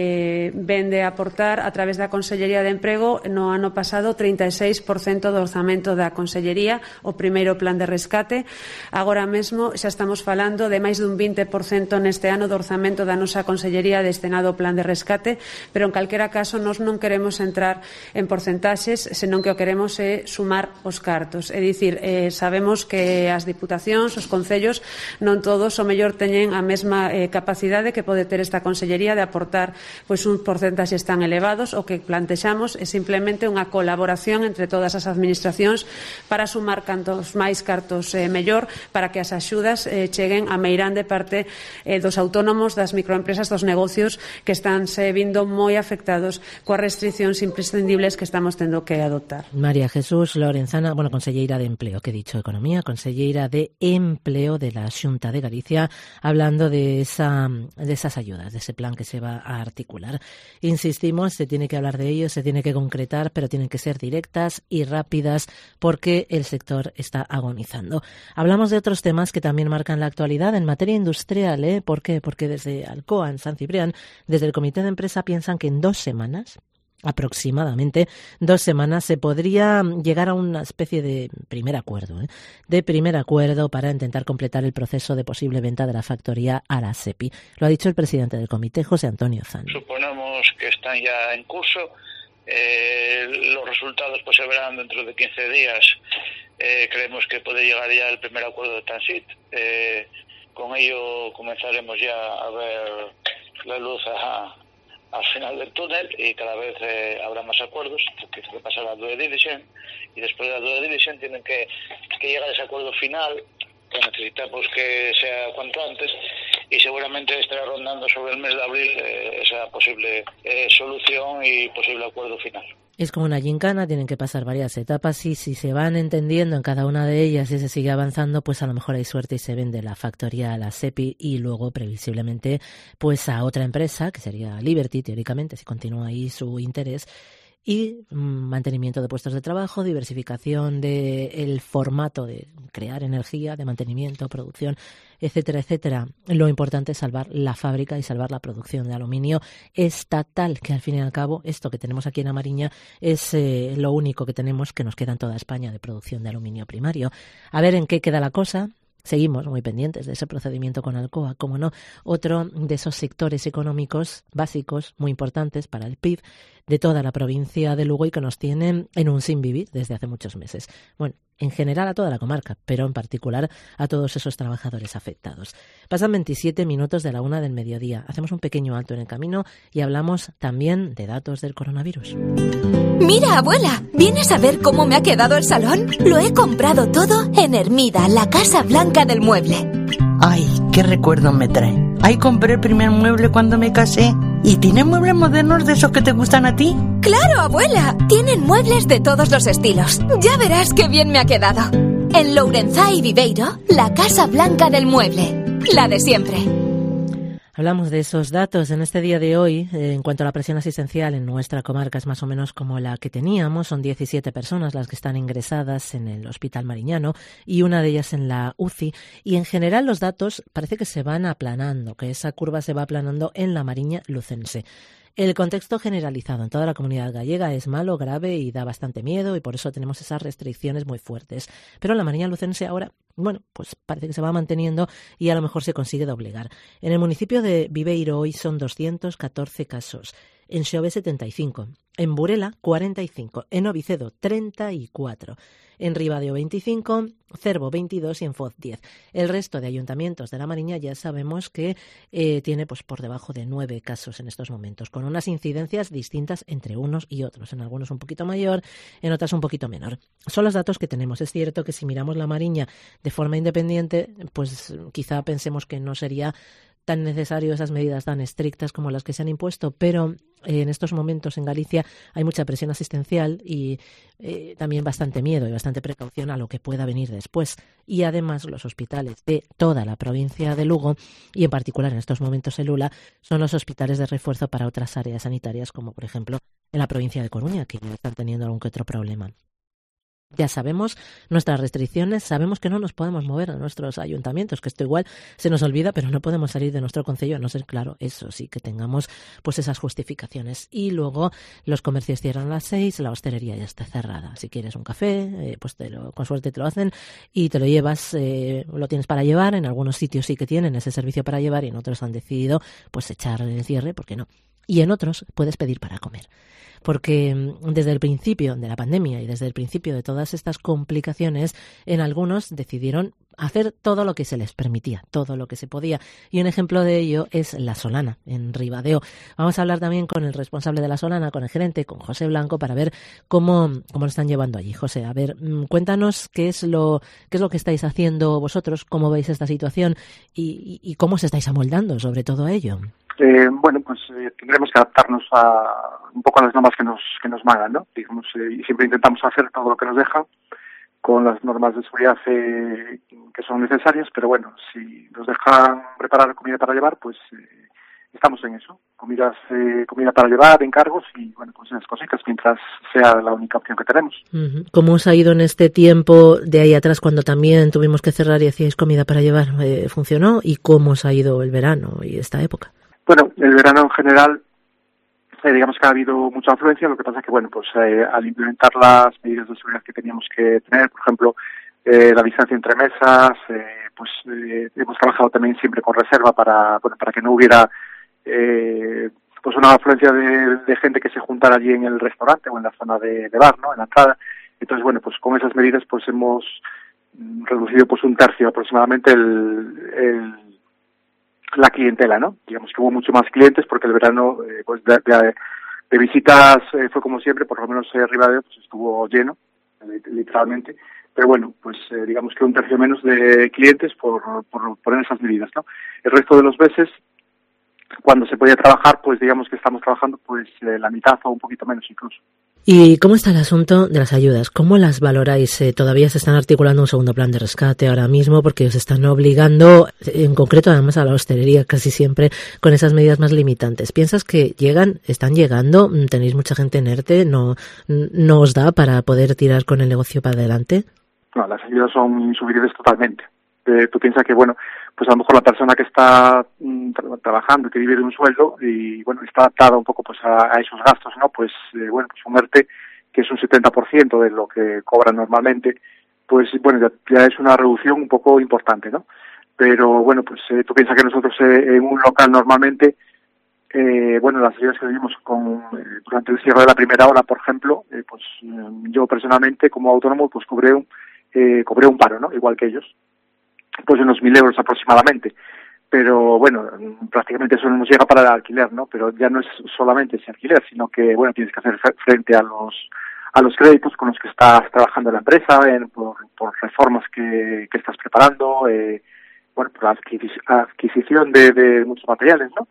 vende aportar a través da Consellería de Emprego no ano pasado 36% do orzamento da Consellería, o primeiro plan de rescate. Agora mesmo xa estamos falando de máis dun 20% neste ano do orzamento da nosa Consellería destinado ao plan de rescate, pero en calquera caso nós non queremos entrar en porcentaxes, senón que o queremos é sumar os cartos. É dicir, sabemos que as diputacións, os concellos, non todos o mellor teñen a mesma capacidade que pode ter esta Consellería de aportar pois uns porcentaxes tan elevados. O que plantexamos é simplemente unha colaboración entre todas as administracións para sumar cantos máis cartos mellor, para que as axudas cheguen a meirande parte dos autónomos, das microempresas, dos negocios que están se vindo moi afectados coas restriccións imprescindibles que estamos tendo que adoptar.
María Jesús Lorenzana, conselleira de Empleo, que he dicho Economía, conselleira de Empleo de la Xunta de Galicia, hablando de esas ayudas, de ese plan que se va a articular. Insistimos, se tiene que hablar de ello, se tiene que concretar, pero tienen que ser directas y rápidas porque el sector está agonizando. Hablamos de otros temas que también marcan la actualidad en materia industrial. ¿Por qué? Porque desde Alcoa, en San Ciprián, desde el Comité de Empresa piensan que en 2 semanas, aproximadamente 2 semanas, se podría llegar a una especie de primer acuerdo, para intentar completar el proceso de posible venta de la factoría a la SEPI. Lo ha dicho el presidente del comité, José Antonio Zan.
Suponemos que están ya en curso. Los resultados pues se verán dentro de 15 días. Creemos que puede llegar ya el primer acuerdo de Transit. Con ello comenzaremos ya a ver la luz al final del túnel y cada vez habrá más acuerdos, porque tiene que pasar a due diligence y después de la due diligence tienen que llegar a ese acuerdo final que necesitamos que sea cuanto antes y seguramente estará rondando sobre el mes de abril esa posible solución y posible acuerdo final.
Es como una gincana, tienen que pasar varias etapas y si se van entendiendo en cada una de ellas y se sigue avanzando, pues a lo mejor hay suerte y se vende la factoría a la SEPI y luego previsiblemente pues a otra empresa, que sería Liberty teóricamente, si continúa ahí su interés, y mantenimiento de puestos de trabajo, diversificación del formato de crear energía, de mantenimiento, producción, etcétera, etcétera. Lo importante es salvar la fábrica y salvar la producción de aluminio estatal, que al fin y al cabo esto que tenemos aquí en A Mariña es lo único que tenemos que nos queda en toda España de producción de aluminio primario. A ver en qué queda la cosa. Seguimos muy pendientes de ese procedimiento con Alcoa, como no, otro de esos sectores económicos básicos muy importantes para el PIB de toda la provincia de Lugo y que nos tienen en un sin vivir desde hace muchos meses. Bueno, en general a toda la comarca, pero en particular a todos esos trabajadores afectados. Pasan 27 minutos de la 1 del mediodía. Hacemos un pequeño alto en el camino y hablamos también de datos del coronavirus.
Mira, abuela, ¿vienes a ver cómo me ha quedado el salón? Lo he comprado todo en Hermida, la Casa Blanca del Mueble.
Ay, qué recuerdo me trae. Ahí compré el primer mueble cuando me casé. ¿Y tienen muebles modernos de esos que te gustan a ti?
¡Claro, abuela! Tienen muebles de todos los estilos. Ya verás qué bien me ha quedado. En Lourenzá y Viveiro, la Casa Blanca del Mueble. La de siempre.
Hablamos de esos datos en este día de hoy. En cuanto a la presión asistencial en nuestra comarca es más o menos como la que teníamos. Son 17 personas las que están ingresadas en el Hospital Mariñano y una de ellas en la UCI. Y en general los datos parece que se van aplanando, que esa curva se va aplanando en la Mariña lucense. El contexto generalizado en toda la comunidad gallega es malo, grave y da bastante miedo y por eso tenemos esas restricciones muy fuertes. Pero en la Mariña lucense ahora, pues parece que se va manteniendo y a lo mejor se consigue doblegar. En el municipio de Viveiro hoy son 214 casos, en Xove 75, en Burela 45, en Ovicedo 34, en Ribadeo 25, Cervo 22 y en Foz 10. El resto de ayuntamientos de la Mariña ya sabemos que tiene pues por debajo de 9 casos en estos momentos, con unas incidencias distintas entre unos y otros, en algunos un poquito mayor, en otras un poquito menor. Son los datos que tenemos. Es cierto que si miramos la Mariña de forma independiente, pues quizá pensemos que no sería tan necesario esas medidas tan estrictas como las que se han impuesto, pero en estos momentos en Galicia hay mucha presión asistencial y también bastante miedo y bastante precaución a lo que pueda venir después. Y además los hospitales de toda la provincia de Lugo, y en particular en estos momentos el Lula, son los hospitales de refuerzo para otras áreas sanitarias, como por ejemplo en la provincia de Coruña, que ya están teniendo algún que otro problema. Ya sabemos nuestras restricciones, sabemos que no nos podemos mover a nuestros ayuntamientos, que esto igual se nos olvida, pero no podemos salir de nuestro concello, a no ser, claro, eso sí, que tengamos pues esas justificaciones. Y luego los comercios cierran a las 6, la hostelería ya está cerrada. Si quieres un café, pues con suerte te lo hacen y te lo llevas, lo tienes para llevar. En algunos sitios sí que tienen ese servicio para llevar y en otros han decidido pues echar el cierre, ¿por qué no? Y en otros puedes pedir para comer. Porque desde el principio de la pandemia y desde el principio de todas estas complicaciones, en algunos decidieron hacer todo lo que se les permitía, todo lo que se podía. Y un ejemplo de ello es La Solana, en Ribadeo. Vamos a hablar también con el responsable de La Solana, con el gerente, con José Blanco, para ver cómo lo están llevando allí. José, a ver, cuéntanos qué es lo que estáis haciendo vosotros, cómo veis esta situación y cómo os estáis amoldando sobre todo a ello.
Tendremos que adaptarnos un poco a las normas que nos mandan, ¿no? Digamos, y siempre intentamos hacer todo lo que nos dejan con las normas de seguridad que son necesarias, pero bueno, si nos dejan preparar comida para llevar, pues estamos en eso. Comida para llevar, encargos y, bueno, pues esas cositas, mientras sea la única opción que tenemos.
¿Cómo os ha ido en este tiempo de ahí atrás cuando también tuvimos que cerrar y hacíais comida para llevar? ¿Funcionó? ¿Y cómo os ha ido el verano y esta época?
Bueno, el verano en general, digamos que ha habido mucha afluencia, lo que pasa es que, bueno, pues al implementar las medidas de seguridad que teníamos que tener, por ejemplo, la distancia entre mesas, hemos trabajado también siempre con reserva para que no hubiera pues una afluencia de gente que se juntara allí en el restaurante o en la zona de bar, ¿no? En la entrada. Entonces, bueno, pues con esas medidas pues hemos reducido pues un tercio aproximadamente la clientela, ¿no? Digamos que hubo mucho más clientes porque el verano de visitas fue como siempre, por lo menos Ribadeo pues estuvo lleno, literalmente, pero bueno, pues digamos que un tercio menos de clientes por poner esas medidas, ¿no? El resto de los meses, cuando se podía trabajar, pues digamos que estamos trabajando pues la mitad o un poquito menos incluso.
¿Y cómo está el asunto de las ayudas? ¿Cómo las valoráis? ¿Todavía se están articulando un segundo plan de rescate ahora mismo? Porque os están obligando, en concreto además a la hostelería casi siempre, con esas medidas más limitantes. ¿Piensas que están llegando? ¿Tenéis mucha gente en ERTE? ¿No os da para poder tirar con el negocio para adelante?
No, las ayudas son insuficientes totalmente. Tú piensas que, bueno, pues a lo mejor la persona que está trabajando, que vive de un sueldo y, bueno, está adaptada un poco pues a esos gastos, ¿no? Pues, bueno, pues un ERTE, que es un 70% de lo que cobra normalmente, pues, bueno, ya es una reducción un poco importante, ¿no? Pero, bueno, pues tú piensas que nosotros en un local normalmente, bueno, las ayudas que vivimos durante el cierre de la primera hora, por ejemplo, pues yo personalmente como autónomo pues cobré un paro, ¿no? Igual que ellos. Pues unos 1.000 euros aproximadamente, pero bueno, prácticamente eso no nos llega para el alquiler, ¿no? Pero ya no es solamente ese alquiler, sino que, bueno, tienes que hacer frente a los créditos con los que estás trabajando en la empresa, por reformas que estás preparando, bueno, por la adquisición de muchos materiales, ¿no?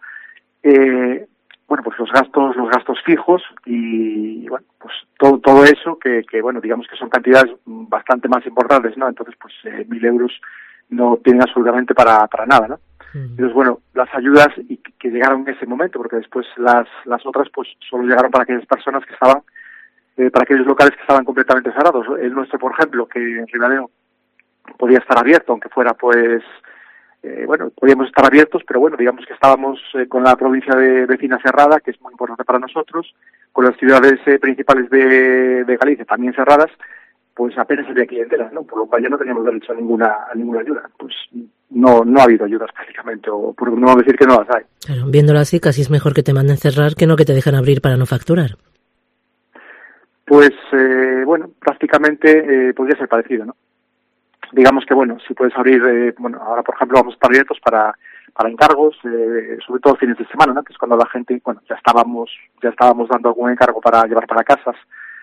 Bueno, pues los gastos fijos y, bueno, pues todo eso que bueno, digamos que son cantidades bastante más importantes, ¿no? Entonces, pues 1.000 euros no tienen absolutamente para nada, ¿no? Entonces, bueno, las ayudas que llegaron en ese momento, porque después las otras pues solo llegaron para aquellas personas que estaban, para aquellos locales que estaban completamente cerrados. El nuestro, por ejemplo, que en Ribadeo podía estar abierto, aunque fuera pues, bueno, podíamos estar abiertos, pero bueno, digamos que estábamos con la provincia vecina cerrada, que es muy importante para nosotros, con las ciudades principales de Galicia también cerradas, pues apenas había clientela, ¿no? Por lo cual ya no teníamos derecho a ninguna ayuda. Pues no ha habido ayudas prácticamente, o por no decir que no las hay.
Claro, viéndolo así, casi es mejor que te manden cerrar que no que te dejen abrir para no facturar.
Pues, bueno, prácticamente podría ser parecido, ¿no? Digamos que, bueno, si puedes abrir, bueno, ahora por ejemplo vamos a estar abiertos para encargos, sobre todo fines de semana, ¿no? Que es cuando la gente, bueno, ya estábamos dando algún encargo para llevar para casas.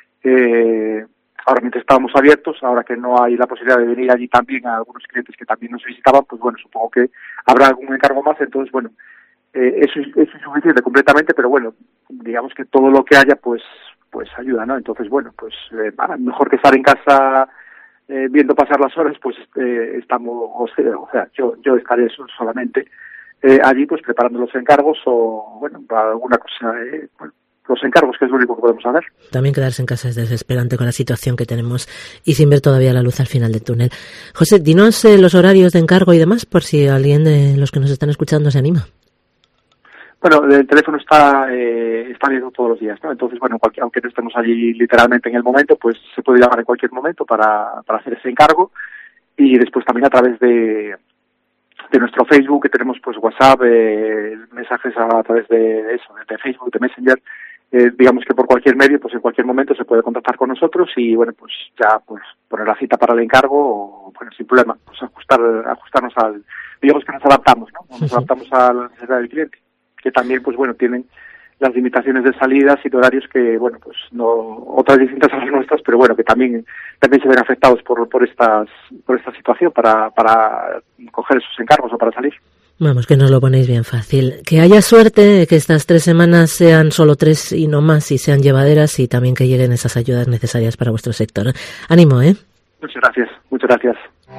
Ahora mientras estábamos abiertos, ahora que no hay la posibilidad de venir allí también a algunos clientes que también nos visitaban, pues bueno, supongo que habrá algún encargo más, entonces bueno, eso es insuficiente completamente, pero bueno, digamos que todo lo que haya pues ayuda, ¿no? Entonces bueno, pues mejor que estar en casa viendo pasar las horas, pues estamos, o sea, yo estaré solamente allí pues preparando los encargos o bueno, para alguna cosa, bueno, los encargos, que es lo único que podemos hacer.
También quedarse en casa es desesperante con la situación que tenemos y sin ver todavía la luz al final del túnel. José, dinos los horarios de encargo y demás, por si alguien de los que nos están escuchando se anima.
Bueno, el teléfono está abierto todos los días, ¿no? Entonces, bueno, aunque no estemos allí literalmente en el momento, pues se puede llamar en cualquier momento para hacer ese encargo. Y después también a través de nuestro Facebook, que tenemos pues WhatsApp, mensajes a través de Facebook, de Messenger, digamos que por cualquier medio, pues en cualquier momento se puede contactar con nosotros y bueno, pues ya pues poner la cita para el encargo o bueno, sin problema, pues ajustarnos digamos que nos adaptamos, ¿no? Nos adaptamos a la necesidad del cliente, que también pues bueno, tienen las limitaciones de salidas y de horarios que, bueno, pues no otras distintas a las nuestras, pero bueno, que también se ven afectados por esta situación para coger esos encargos o para salir.
Vamos, que nos lo ponéis bien fácil. Que haya suerte, que estas 3 semanas sean solo 3 y no más, y sean llevaderas, y también que lleguen esas ayudas necesarias para vuestro sector. Ánimo, ¿eh?
Muchas gracias, muchas gracias.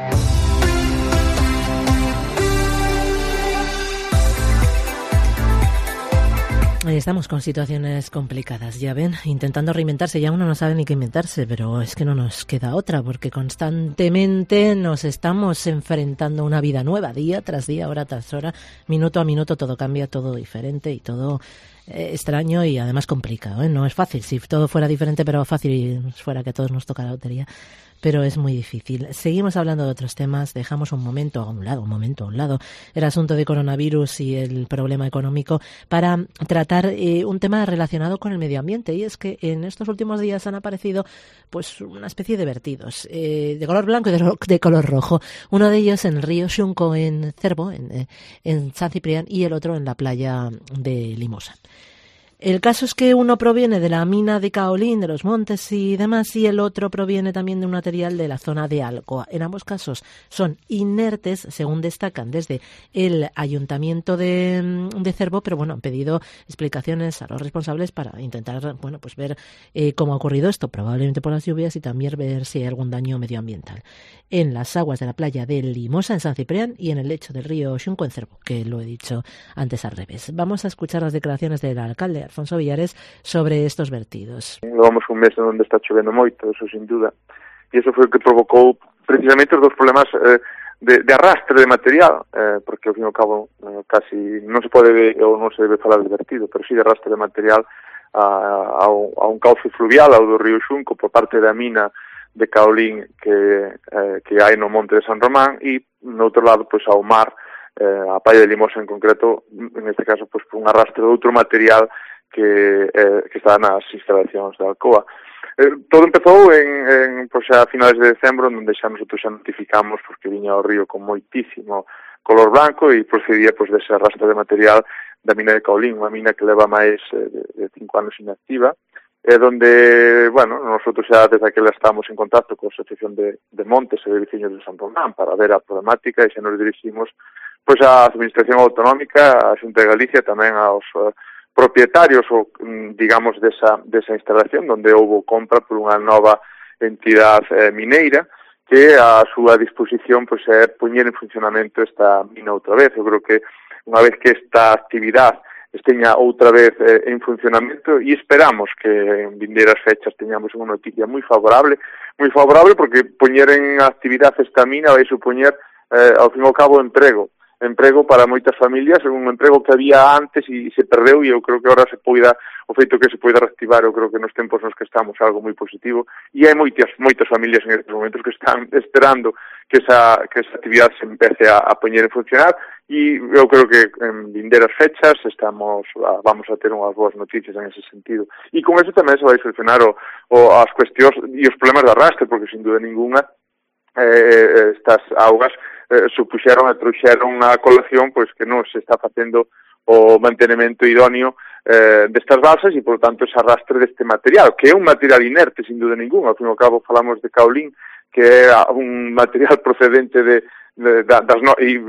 Ahí estamos con situaciones complicadas, ya ven, intentando reinventarse, ya uno no sabe ni qué inventarse, pero es que no nos queda otra, porque constantemente nos estamos enfrentando a una vida nueva, día tras día, hora tras hora, minuto a minuto, todo cambia, todo diferente y todo extraño y además complicado, ¿eh? No es fácil, si todo fuera diferente, pero fácil fuera que a todos nos toca la lotería. Pero es muy difícil. Seguimos hablando de otros temas, dejamos un momento a un lado el asunto de coronavirus y el problema económico para tratar un tema relacionado con el medio ambiente, y es que en estos últimos días han aparecido pues una especie de vertidos de color blanco y de color rojo. Uno de ellos en el río Xunco en Cervo, en San Ciprián, y el otro en la playa de Limosa. El caso es que uno proviene de la mina de Caolín, de los montes y demás, y el otro proviene también de un material de la zona de Alcoa. En ambos casos son inertes, según destacan desde el Ayuntamiento de Cervo, pero bueno, han pedido explicaciones a los responsables para intentar, bueno, pues ver cómo ha ocurrido esto, probablemente por las lluvias, y también ver si hay algún daño medioambiental. En las aguas de la playa de Limosa, en San Ciprián, y en el lecho del río Xunco, en Cervo, que lo he dicho antes al revés. Vamos a escuchar las declaraciones del alcalde, Alfonso Villares, sobre estos vertidos.
Levamos un mes onde está chovendo moito, eso sin duda, e eso foi o que provocou precisamente os dos problemas de arrastre de material, porque ao fin e ao cabo casi non se pode ou non se debe falar de vertido, pero sí de arrastre de material a un cauce fluvial, ao do río Xunco, por parte da mina de Caolín que hai no monte de San Román, e no outro lado pois ao mar, a playa de Limosa en concreto, en este caso pois por un arrastre de outro material que está nas instalacións da Alcoa. Todo empezou pois a finales de decembro, onde nosotros xa notificamos porque viña ao río con moitísimo color blanco e procedía pois dese arrastre de material da mina de Caolín, unha mina que leva máis de 5 anos inactiva, donde, bueno, nosotros xa desde aquela estamos en contacto con a Asociación de Montes e de Veciños de San Román para ver a problemática, e xa nos diriximos pois á Administración Autonómica, á Xunta de Galicia, tamén aos propietarios, ou digamos, desa instalación, onde houve compra por unha nova entidade mineira, que a súa disposición pois é poñer en funcionamento esta mina outra vez. Eu creo que unha vez que esta actividade esteña outra vez en funcionamento, e esperamos que en vindeiras fechas teñamos unha noticia moi favorable porque poñer en actividade esta mina vai supoñer, ao fin e ao cabo, emprego para moitas familias, un emprego que había antes e se perdeu, e eu creo que agora o feito que se poida reactivar, eu creo que nos tempos nos que estamos algo moi positivo, e hai moitas familias en estes momentos que están esperando que esa actividade se empece a poñer en funcionar, e eu creo que en vindeiras fechas vamos a ter unhas boas noticias en ese sentido. E con eso tamén se vai solucionar as cuestións e os problemas de arrastre, porque sin duda ninguna estas augas supuxeron e trouxeron a colación pois que non se está facendo o mantenimento idóneo destas balsas, e, por tanto, ese arrastre deste material, que é un material inerte, sin duda ningún. Ao fin e ao cabo, falamos de Caolín, que é un material procedente dos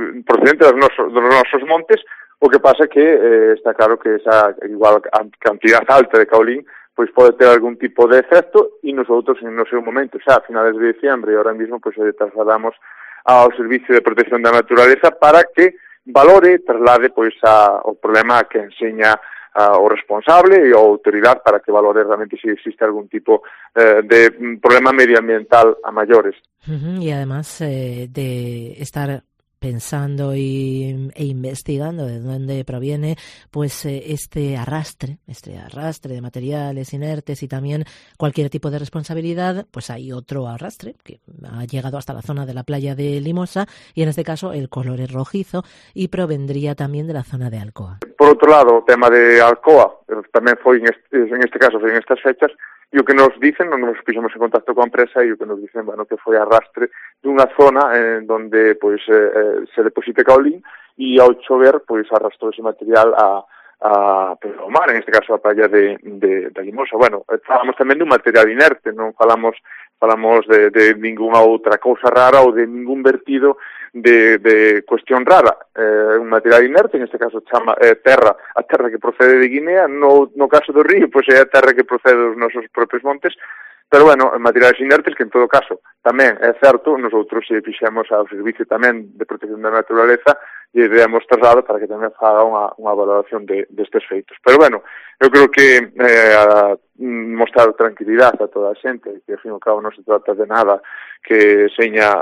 nosos montes. O que pasa que está claro que esa igual cantidad alta de Caolín pois pode ter algún tipo de efecto, e nosotros, no seu momento, xa a finales de diciembre, e ahora mismo, pois trasladamos ao Servicio de Protección da Naturaleza para que valore, traslade pois o problema que enseña o responsable e a autoridade para que valore realmente se existe algún tipo de problema medioambiental a maiores.
Y además de estar pensando e investigando de dónde proviene pues este arrastre de materiales inertes y también cualquier tipo de responsabilidad, pues hay otro arrastre que ha llegado hasta la zona de la playa de Limosa y en este caso el color es rojizo y provendría también de la zona de Alcoa.
Por outro lado, o tema de Alcoa tamén foi en este caso foi en estas fechas. E o que nos dicen, non nos puxemos en contacto coa empresa, e o que nos dicen, bueno, que foi arrastre dunha zona donde pois se deposita caolín e ao chover pois arrastrou ese material ao mar, en este caso a playa de Limosa. Bueno, falamos tamén dun material inerte, non falamos de ninguna outra cousa rara ou de ningún vertido de cuestión rara. Un material inerte, en este caso chama terra, a terra que procede de Guinea, no caso do río, pois é a terra que procede dos nosos propios montes, pero bueno, materiales inertes que en todo caso tamén é certo, nosotros se fixemos ao servicio tamén de protección da naturaleza e demos traslado para que tamén faga unha valoración destes feitos. Pero bueno, eu creo que mostrar tranquilidade a toda a xente, que ao fin e ao cabo non se trata de nada que seña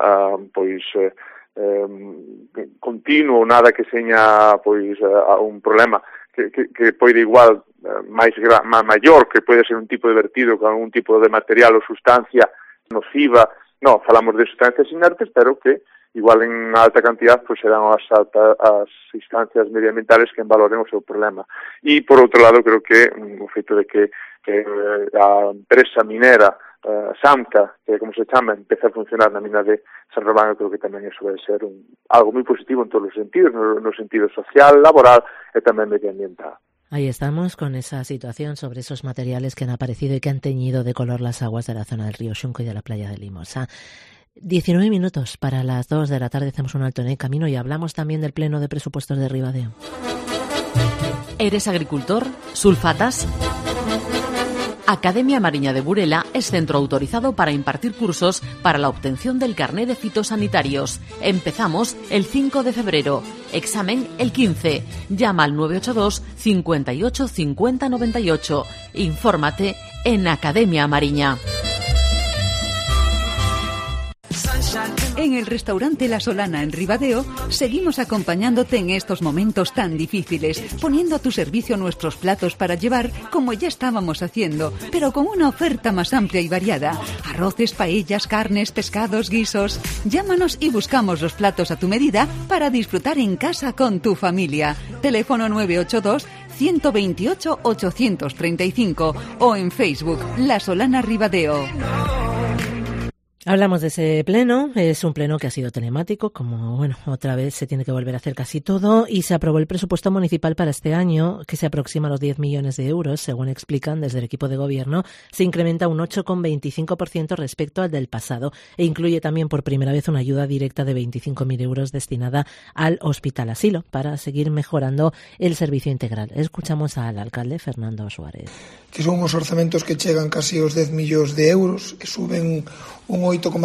continuo, nada que seña un problema que pode igual maior, que pode ser un tipo de vertido con un tipo de material ou sustancia nociva. No, falamos de sustancias inertes, pero que igual en alta cantidad pues serán as instancias medioambientales que valoren o seu problema. E por outro lado, creo que o feito de que a empresa minera SAMCA, que como se chama, empeza a funcionar na mina de San Román, creo que tamén iso vai ser algo moi positivo en todos os sentidos, no sentido social, laboral e tamén medioambiental.
Ahí estamos con esa situación sobre esos materiales que han aparecido y que han teñido de color las aguas de la zona del río Xunco y de la playa de Limosa. 19 minutos para las 2 de la tarde, hacemos un alto en el camino y hablamos también del pleno de presupuestos de Ribadeo.
¿Eres agricultor? ¿Sulfatas? Academia Mariña de Burela es centro autorizado para impartir cursos para la obtención del carné de fitosanitarios. Empezamos el 5 de febrero. Examen el 15. Llama al 982 58 50 98. Infórmate en Academia Mariña.
En el restaurante La Solana en Ribadeo seguimos acompañándote en estos momentos tan difíciles, poniendo a tu servicio nuestros platos para llevar como ya estábamos haciendo, pero con una oferta más amplia y variada. Arroces, paellas, carnes, pescados, guisos. Llámanos y buscamos los platos a tu medida para disfrutar en casa con tu familia. Teléfono 982 128 835 o en Facebook La Solana Ribadeo.
Hablamos de ese pleno, es un pleno que ha sido telemático, como bueno, otra vez se tiene que volver a hacer casi todo, y se aprobó el presupuesto municipal para este año, que se aproxima a los 10 millones de euros, según explican desde el equipo de gobierno, se incrementa un 8,25% respecto al del pasado, e incluye también por primera vez una ayuda directa de 25.000 euros destinada al Hospital Asilo, para seguir mejorando el servicio integral. Escuchamos al alcalde Fernando Suárez.
Que son unos orzamentos que chegan casi aos 10 millóns de euros, que suben un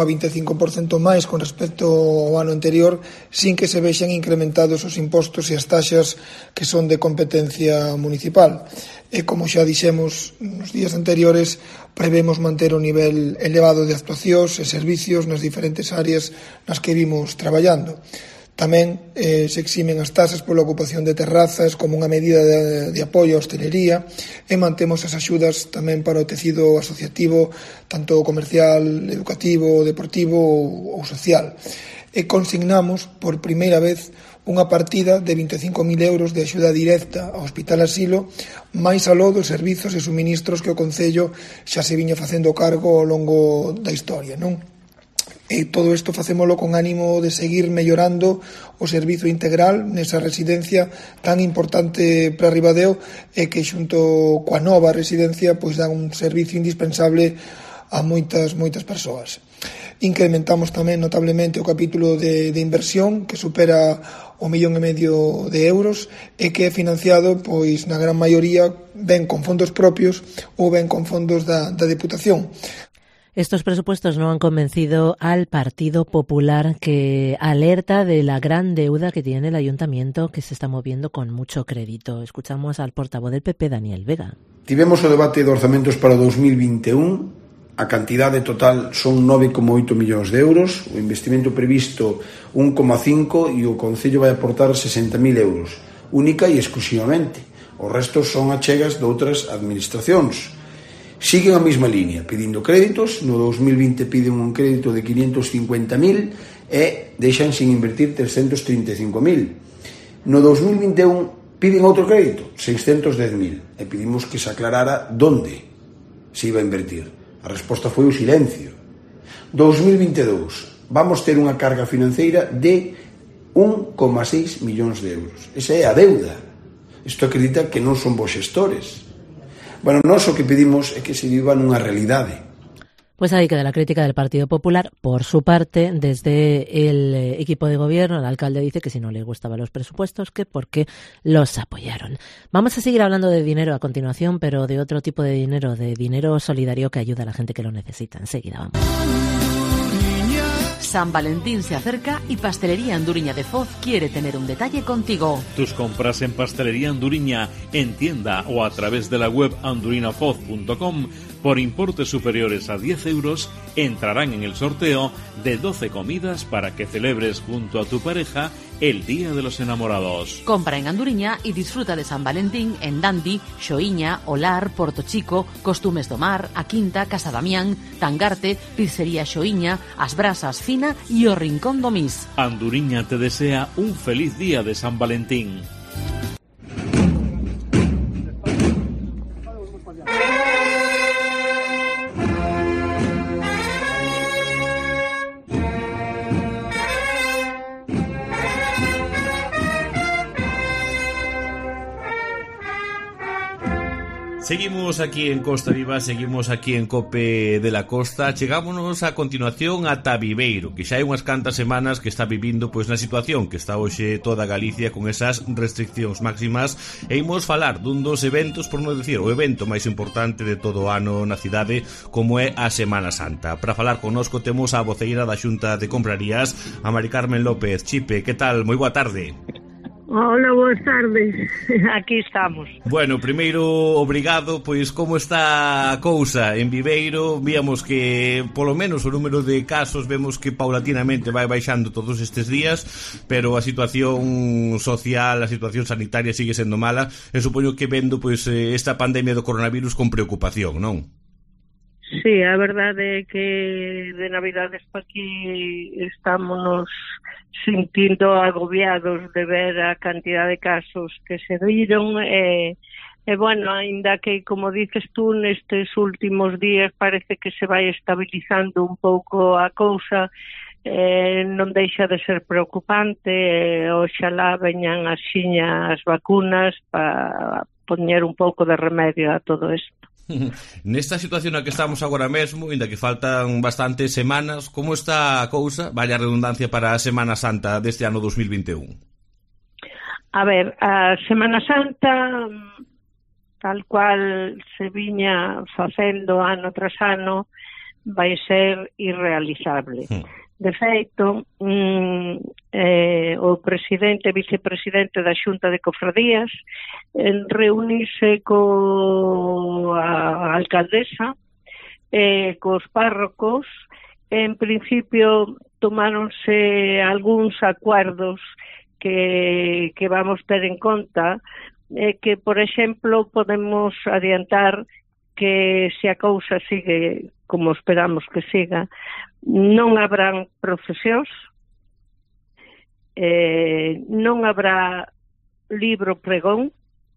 8,25% máis con respecto ao ano anterior, sin que se vexan incrementados os impostos e as taxas que son de competencia municipal. E como xa dixemos nos días anteriores, prevemos manter o nivel elevado de actuacións e servicios nas diferentes áreas nas que vimos traballando. Tamén se eximen as tasas pola ocupación de terrazas como unha medida de apoio á hostelería e mantemos as axudas tamén para o tecido asociativo, tanto comercial, educativo, deportivo ou social. E consignamos por primeira vez unha partida de 25.000 euros de axuda directa ao Hospital Asilo, máis aló dos servizos e suministros que o Concello xa se viña facendo cargo ao longo da historia, non? E todo isto facémolo con ánimo de seguir mellorando o servizo integral nesa residencia tan importante para Ribadeo e que xunto coa nova residencia pois dan un servizo indispensable a moitas persoas. Incrementamos tamén notablemente o capítulo de inversión que supera o 1,5 millón de euros e que é financiado pois na gran maioría ben con fondos propios ou ben con fondos da Deputación.
Estos presupuestos no han convencido al Partido Popular, que alerta de la gran deuda que tiene el Ayuntamiento, que se está moviendo con mucho crédito. Escuchamos al portavoz del PP, Daniel Vega.
Tivemos o debate de orzamentos para o 2021, a cantidade total son 9,8 millóns de euros, o investimento previsto 1,5 e o Concello vai aportar 60.000 euros, única e exclusivamente. Os restos son achegas de outras administracións. Siguen a mesma línea, pedindo créditos. No 2020 piden un crédito de 550.000 e deixan sin invertir 335.000. No 2021 piden outro crédito, 610.000, e pedimos que se aclarara donde se iba a invertir. A resposta foi o silencio. 2022 vamos ter unha carga financeira de 1,6 millóns de euros. Esa é a deuda. Isto acredita que non son bons xestores. Bueno, nós o que pedimos é que se viva nunha realidade.
Pues ahí queda la crítica del Partido Popular. Por su parte, desde el equipo de gobierno, el alcalde dice que si no le gustaban los presupuestos, que por qué los apoyaron. Vamos a seguir hablando de dinero a continuación, pero de otro tipo de dinero solidario que ayuda a la gente que lo necesita. Enseguida vamos.
San Valentín se acerca y Pastelería Anduriña de Foz quiere tener un detalle contigo.
Tus compras en Pastelería Anduriña, en tienda o a través de la web andurinafoz.com por importes superiores a 10 euros entrarán en el sorteo de 12 comidas para que celebres junto a tu pareja el Día de los Enamorados.
Compra en Anduriña y disfruta de San Valentín en Dandi, Xoiña, Olar, Porto Chico, Costumes do Mar, A Quinta, Casa Damián, Tangarte, Pizzería Xoiña, As Brasas Fina y O Rincón do Mis.
Anduriña te desea un feliz día de San Valentín.
Seguimos aquí en Costa Viva, seguimos aquí en Cope de la Costa. Chegámonos a continuación ata Viveiro, que xa hai unhas cantas semanas que está vivindo pois na situación que está hoxe toda Galicia con esas restriccións máximas, e imos falar dun dos eventos, por non decir o evento máis importante de todo o ano na cidade, como é a Semana Santa. Para falar connosco temos a voceira da Xunta de Comprarías, a Mari Carmen López. Chipe, que tal? Moi boa tarde.
Hola, boas tardes. Aquí estamos.
Bueno, primeiro, obrigado. Pois como está a cousa en Viveiro? Víamos que, polo menos, o número de casos vemos que paulatinamente vai baixando todos estes días, pero a situación social, a situación sanitaria sigue sendo mala, e supoño que vendo pois esta pandemia do coronavirus con preocupación, non?
Sí, a verdade é que de Navidades pa aquí estámonos sentindo agobiados de ver a cantidad de casos que se viron e bueno, ainda que, como dices tú, nestes últimos días parece que se vai estabilizando un pouco a cousa, non deixa de ser preocupante, oxalá veñan as vacunas para poñer un pouco de remedio a todo isto.
Nesta situación na que estamos agora mesmo, ainda que faltan bastantes semanas, como está a cousa, vaya redundancia, para a Semana Santa deste ano 2021?
A ver, a Semana Santa, tal cual se viña facendo ano tras ano, vai ser irrealizable. De feito, o presidente e vicepresidente da Xunta de Cofradías reunirse coa alcaldesa cos párrocos. En principio tomáronse algúns acuerdos que vamos ter en conta, que, por exemplo, podemos adiantar que se a cousa sigue como esperamos que siga, non habrán procesións, non habrá libro pregón,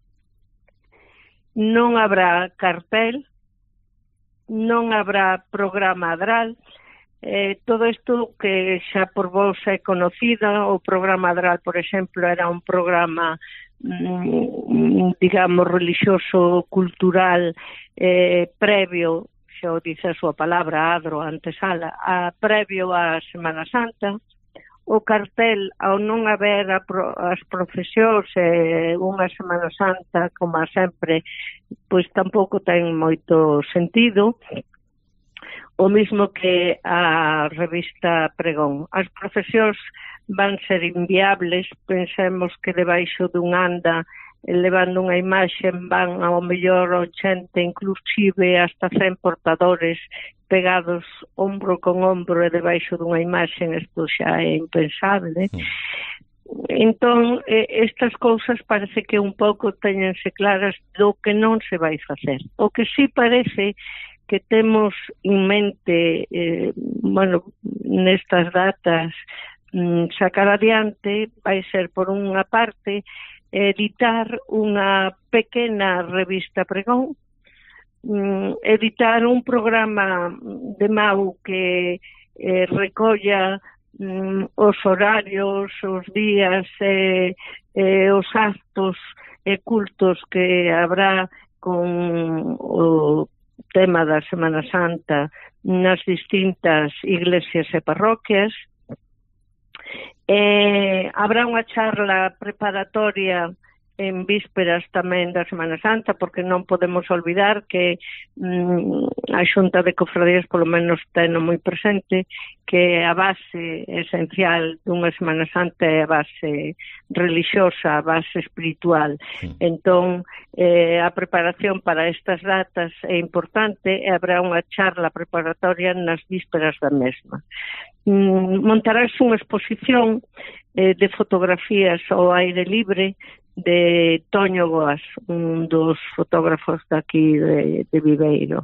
non habrá cartel, non habrá programa adral. Todo isto que xa por vos é conocido. O programa adral, por exemplo, era un programa digamos relixioso, cultural, previo, xa o dice a súa palabra, adro, antesala, previo á Semana Santa. O cartel, ao non haber as procesións unha Semana Santa, como sempre, pois tampouco ten moito sentido. o mismo que a revista Pregón. As procesións van ser inviables, pensemos que debaixo dun anda levando unha imaxe van ao mellor 80, inclusive hasta 100 portadores pegados ombro con ombro e debaixo dunha imaxe, isto xa é impensable. Entón, estas cousas parece que un pouco teñense claras do que non se vai facer. O que sí parece que temos en mente, nestas datas, sacar adiante, vai ser, por unha parte, editar unha pequena revista Pregón, editar un programa de MAU que recolla os horarios, os días, os actos e cultos que habrá con o tema da Semana Santa nas distintas iglesias e parroquias. Habrá unha charla preparatoria en vísperas tamén da Semana Santa, porque non podemos olvidar que a Xunta de Cofradías polo menos teno moi presente que a base esencial dunha Semana Santa é a base religiosa, a base espiritual. Entón, a preparación para estas datas é importante e habrá unha charla preparatoria nas vísperas da mesma. Montarás unha exposición de fotografías ao aire libre de Toño Boas, un dos fotógrafos daqui de Viveiro.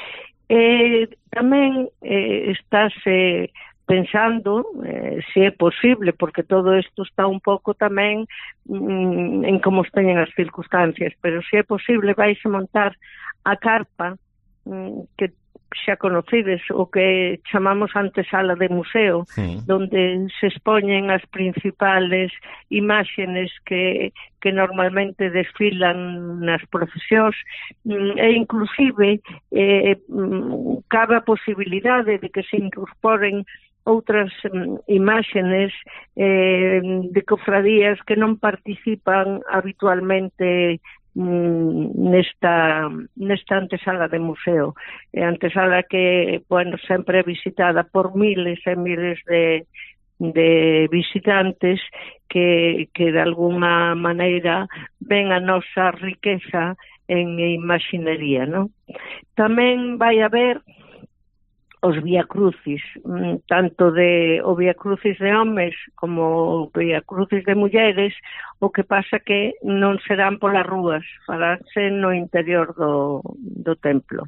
Tamén estáse pensando, se é posible, porque todo isto está un pouco tamén en como teñen as circunstancias, pero se é posible vaise montar a carpa que xa conocides, o que chamamos antesala de museo, donde se expoñen as principales imágenes que normalmente desfilan nas procesións, e inclusive cabe a posibilidade de que se incorporen outras imágenes de cofradías que non participan habitualmente nesta antesala de museo, antesala que, sempre é visitada por miles e miles de visitantes que de alguna maneira ven a nosa riqueza en imaxinería, non? Tamén vai haber os viacrucis, tanto o viacrucis de homes como o viacrucis de mulleres, o que pasa que non serán polas rúas, faránse no interior do templo.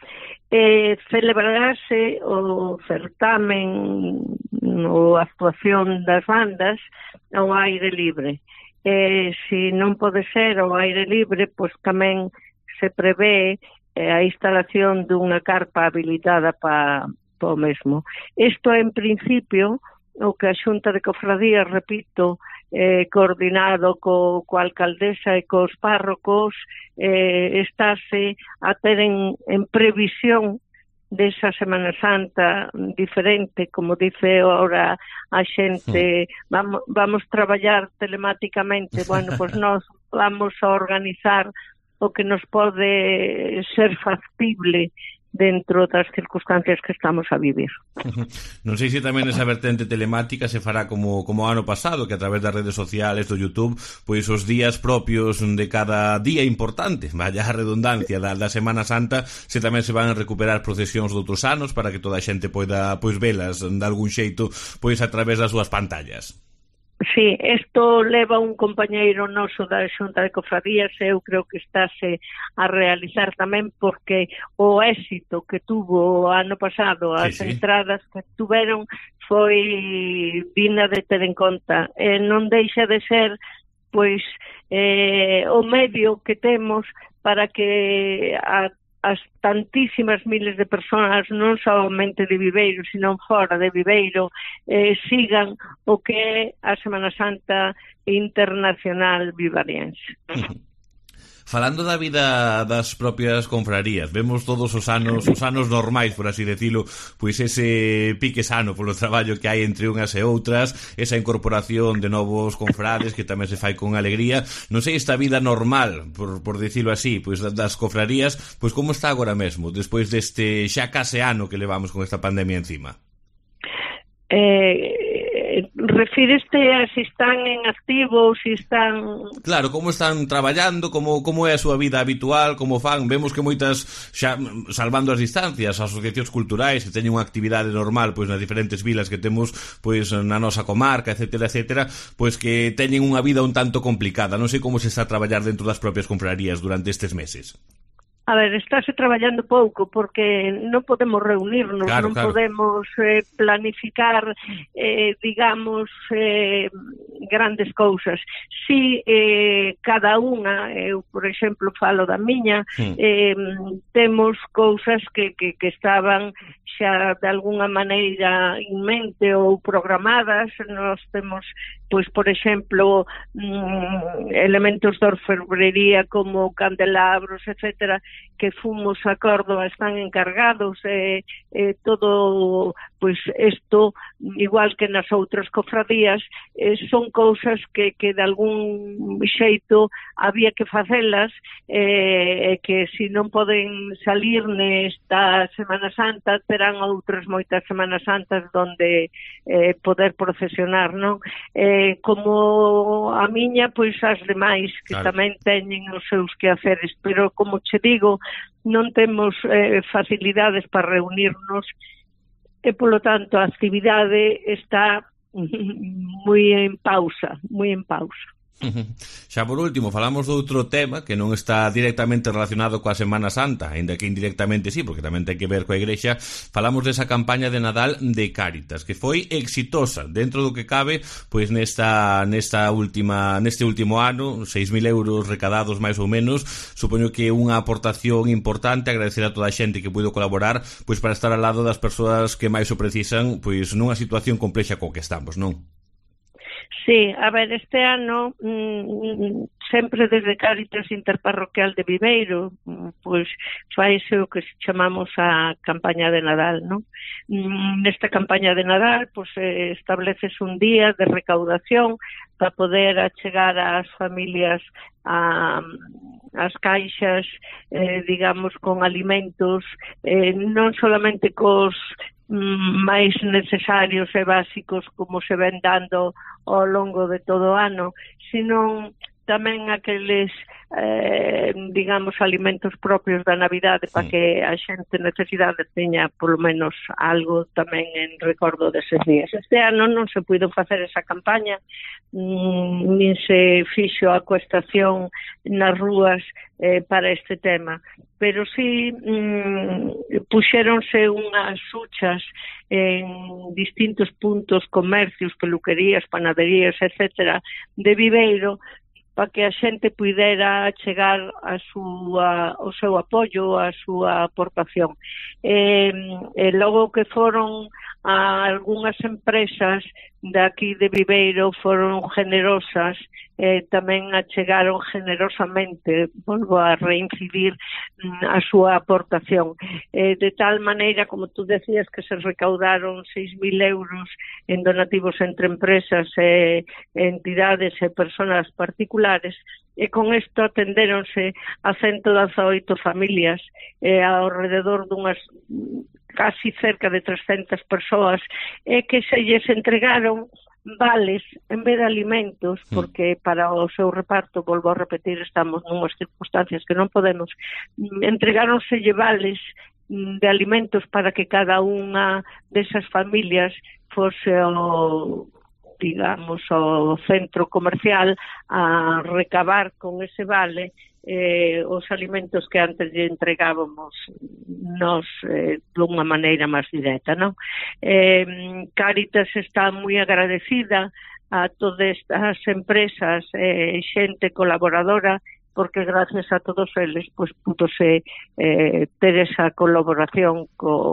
Celebrarase o certamen ou a actuación das bandas ao aire libre. Se non pode ser ao aire libre, pois tamén se prevé a instalación dunha carpa habilitada para o mesmo. Isto, en principio, o que a Xunta de Cofradías, repito, coordinado coa alcaldesa e cos párrocos, estáse a ter en previsión desa Semana Santa diferente, como dice ahora a xente, vamos traballar telemáticamente, pois nós vamos a organizar o que nos pode ser factible dentro das circunstancias que estamos a vivir.
Non sei se tamén esa vertente telemática se fará como ano pasado, que a través das redes sociales, do YouTube, pois os días propios de cada día importante, vaya a redundancia da Semana Santa, se tamén se van a recuperar procesións de outros anos para que toda a xente poida velas de algún xeito pois a través das súas pantallas.
Sí, isto leva un compañeiro noso da Xunta de Cofradías e eu creo que estáse a realizar tamén porque o éxito que tuvo o ano pasado, as entradas que tuveron foi digna de ter en conta. Non deixa de ser pois o medio que temos para que as tantísimas miles de persoas, non somente de Viveiro, sino fora de Viveiro, sigan o que é a Semana Santa Internacional Vivariense.
Falando da vida das propias confrarías, vemos todos os anos normais, por así decirlo, pois ese pique sano polo traballo que hai entre unhas e outras, esa incorporación de novos confrades que tamén se fai con alegría. Non sei, esta vida normal, por dicilo así, pois das confrarías, pois como está agora mesmo, despois deste xa case ano que levamos con esta pandemia encima?
Refíreste a se están en activo, se están...
Claro, como están traballando, como é a súa vida habitual, como fan. Vemos que moitas, xa salvando as distancias, asociacións culturais que teñen unha actividade normal pois nas diferentes vilas que temos pois na nosa comarca, etcétera, etcétera, pois que teñen unha vida un tanto complicada. Non sei como se está a traballar dentro das propias confrarías durante estes meses.
A ver, estáse traballando pouco porque non podemos reunirnos,
claro.
Podemos planificar, digamos, grandes cousas. Si cada unha, eu, por exemplo, falo da miña, temos cousas que estaban xa de alguna maneira en mente ou programadas. Nós temos, pois, por exemplo, elementos de orfebrería como candelabros, etcétera, que fomos a Córdoba, están encargados, todo, pois, isto, igual que nas outras cofradías, son cousas que de algún xeito había que facelas, que se non poden salir nesta Semana Santa, terán outras moitas Semanas Santas donde poder procesionar, non? Como a miña, pois as demais, que
claro,
tamén teñen os seus quehaceres, pero como che digo, non temos facilidades para reunirnos e, polo tanto, a actividade está moi en pausa.
Xa por último, falamos de outro tema que non está directamente relacionado coa Semana Santa, ainda que indirectamente sí, porque tamén ten que ver coa Igrexa. Falamos desa campaña de Nadal de Cáritas, que foi exitosa dentro do que cabe, pois neste último ano, 6.000 euros recadados máis ou menos. Supoño que unha aportación importante, agradecer a toda a xente que puido colaborar, pois para estar ao lado das persoas que máis o precisan, pois nunha situación complexa co que estamos, non?
Sí, a ver, este ano sempre desde Cáritas Interparroquial de Viveiro, pois faise o que chamamos a campaña de Nadal, non? Nesta campaña de Nadal, pois estableces un día de recaudación para poder achegar ás familias as caixas, digamos, con alimentos, non solamente cos máis necesarios e básicos como se ven dando ao longo de todo o ano, sino tamén aqueles, digamos, alimentos propios da Navidade para que a xente necesidade teña polo menos algo tamén en recordo deses días. Este ano non se puido facer esa campaña, nin se fixo a coestación nas rúas para este tema, pero sí puxéronse unhas huchas en distintos puntos, comercios, peluquerías, panaderías, etcétera, de Viveiro, para que a xente pudera chegar o seu apoio, a súa aportación. E logo que foron a algunhas empresas de aquí de Viveiro foron generosas, tamén achegaron generosamente, volvo a reincidir, a súa aportación. De tal maneira, como tú decías, que se recaudaron 6.000 euros en donativos entre empresas, entidades e personas particulares, e con isto atendéronse a 118 familias, ao rededor dunhas casi cerca de 300 persoas, e que se lles entregaron vales en vez de alimentos, porque para o seu reparto, volvo a repetir, estamos nunhas circunstancias que non podemos, entregáronselle vales de alimentos para que cada unha desas familias fose digamos, ao centro comercial a recabar con ese vale os alimentos que antes lle entregábamos nos dunha maneira máis directa, non? Cáritas está moi agradecida a todas estas empresas e xente colaboradora, porque gracias a todos eles pois púdose ter esa colaboración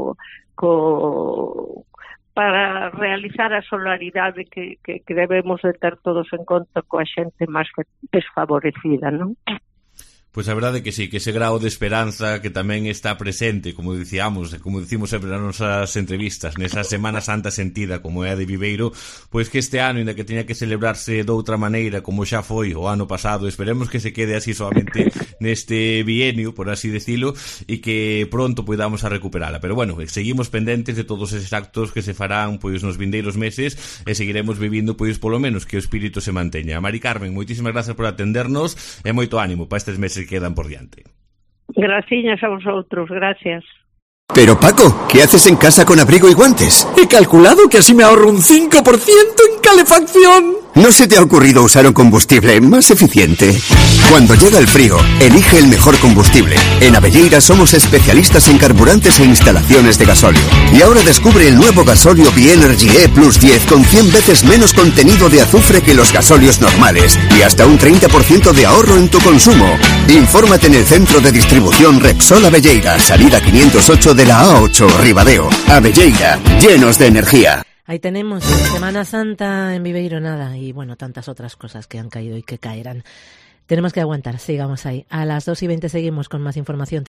para realizar a solidaridade que debemos de ter todos en conta coa xente máis desfavorecida, non?
Pois a verdade é que sí, que ese grao de esperanza que tamén está presente, como dicíamos, como dicimos sempre nas nosas entrevistas, nesa Semana Santa sentida como é a de Viveiro, pois que este ano, ainda que teña que celebrarse de outra maneira como xa foi o ano pasado, esperemos que se quede así solamente neste bienio, por así decilo, e que pronto podamos a recuperala. Pero bueno, seguimos pendentes de todos eses actos que se farán pois nos vindeiros meses e seguiremos vivindo pois polo menos que o espírito se manteña. Mari Carmen, moitísimas grazas por atendernos e moito ánimo para estes meses que quedan por diante.
Graciñas a vosotros, gracias.
Pero Paco, ¿qué haces en casa con abrigo y guantes?
He calculado que así me ahorro un 5% en calefacción.
¿No se te ha ocurrido usar un combustible más eficiente? Cuando llega el frío, elige el mejor combustible. En Avelleira somos especialistas en carburantes e instalaciones de gasóleo. Y ahora descubre el nuevo gasóleo Bienergy E Plus 10 con 100 veces menos contenido de azufre que los gasóleos normales y hasta un 30% de ahorro en tu consumo. Infórmate en el centro de distribución Repsol Avelleira, salida 508 de la A8, Ribadeo. Avelleira, llenos de energía.
Ahí tenemos Semana Santa en Viveiro, nada, y bueno, tantas otras cosas que han caído y que caerán. Tenemos que aguantar, sigamos ahí. A las 2:20 seguimos con más información.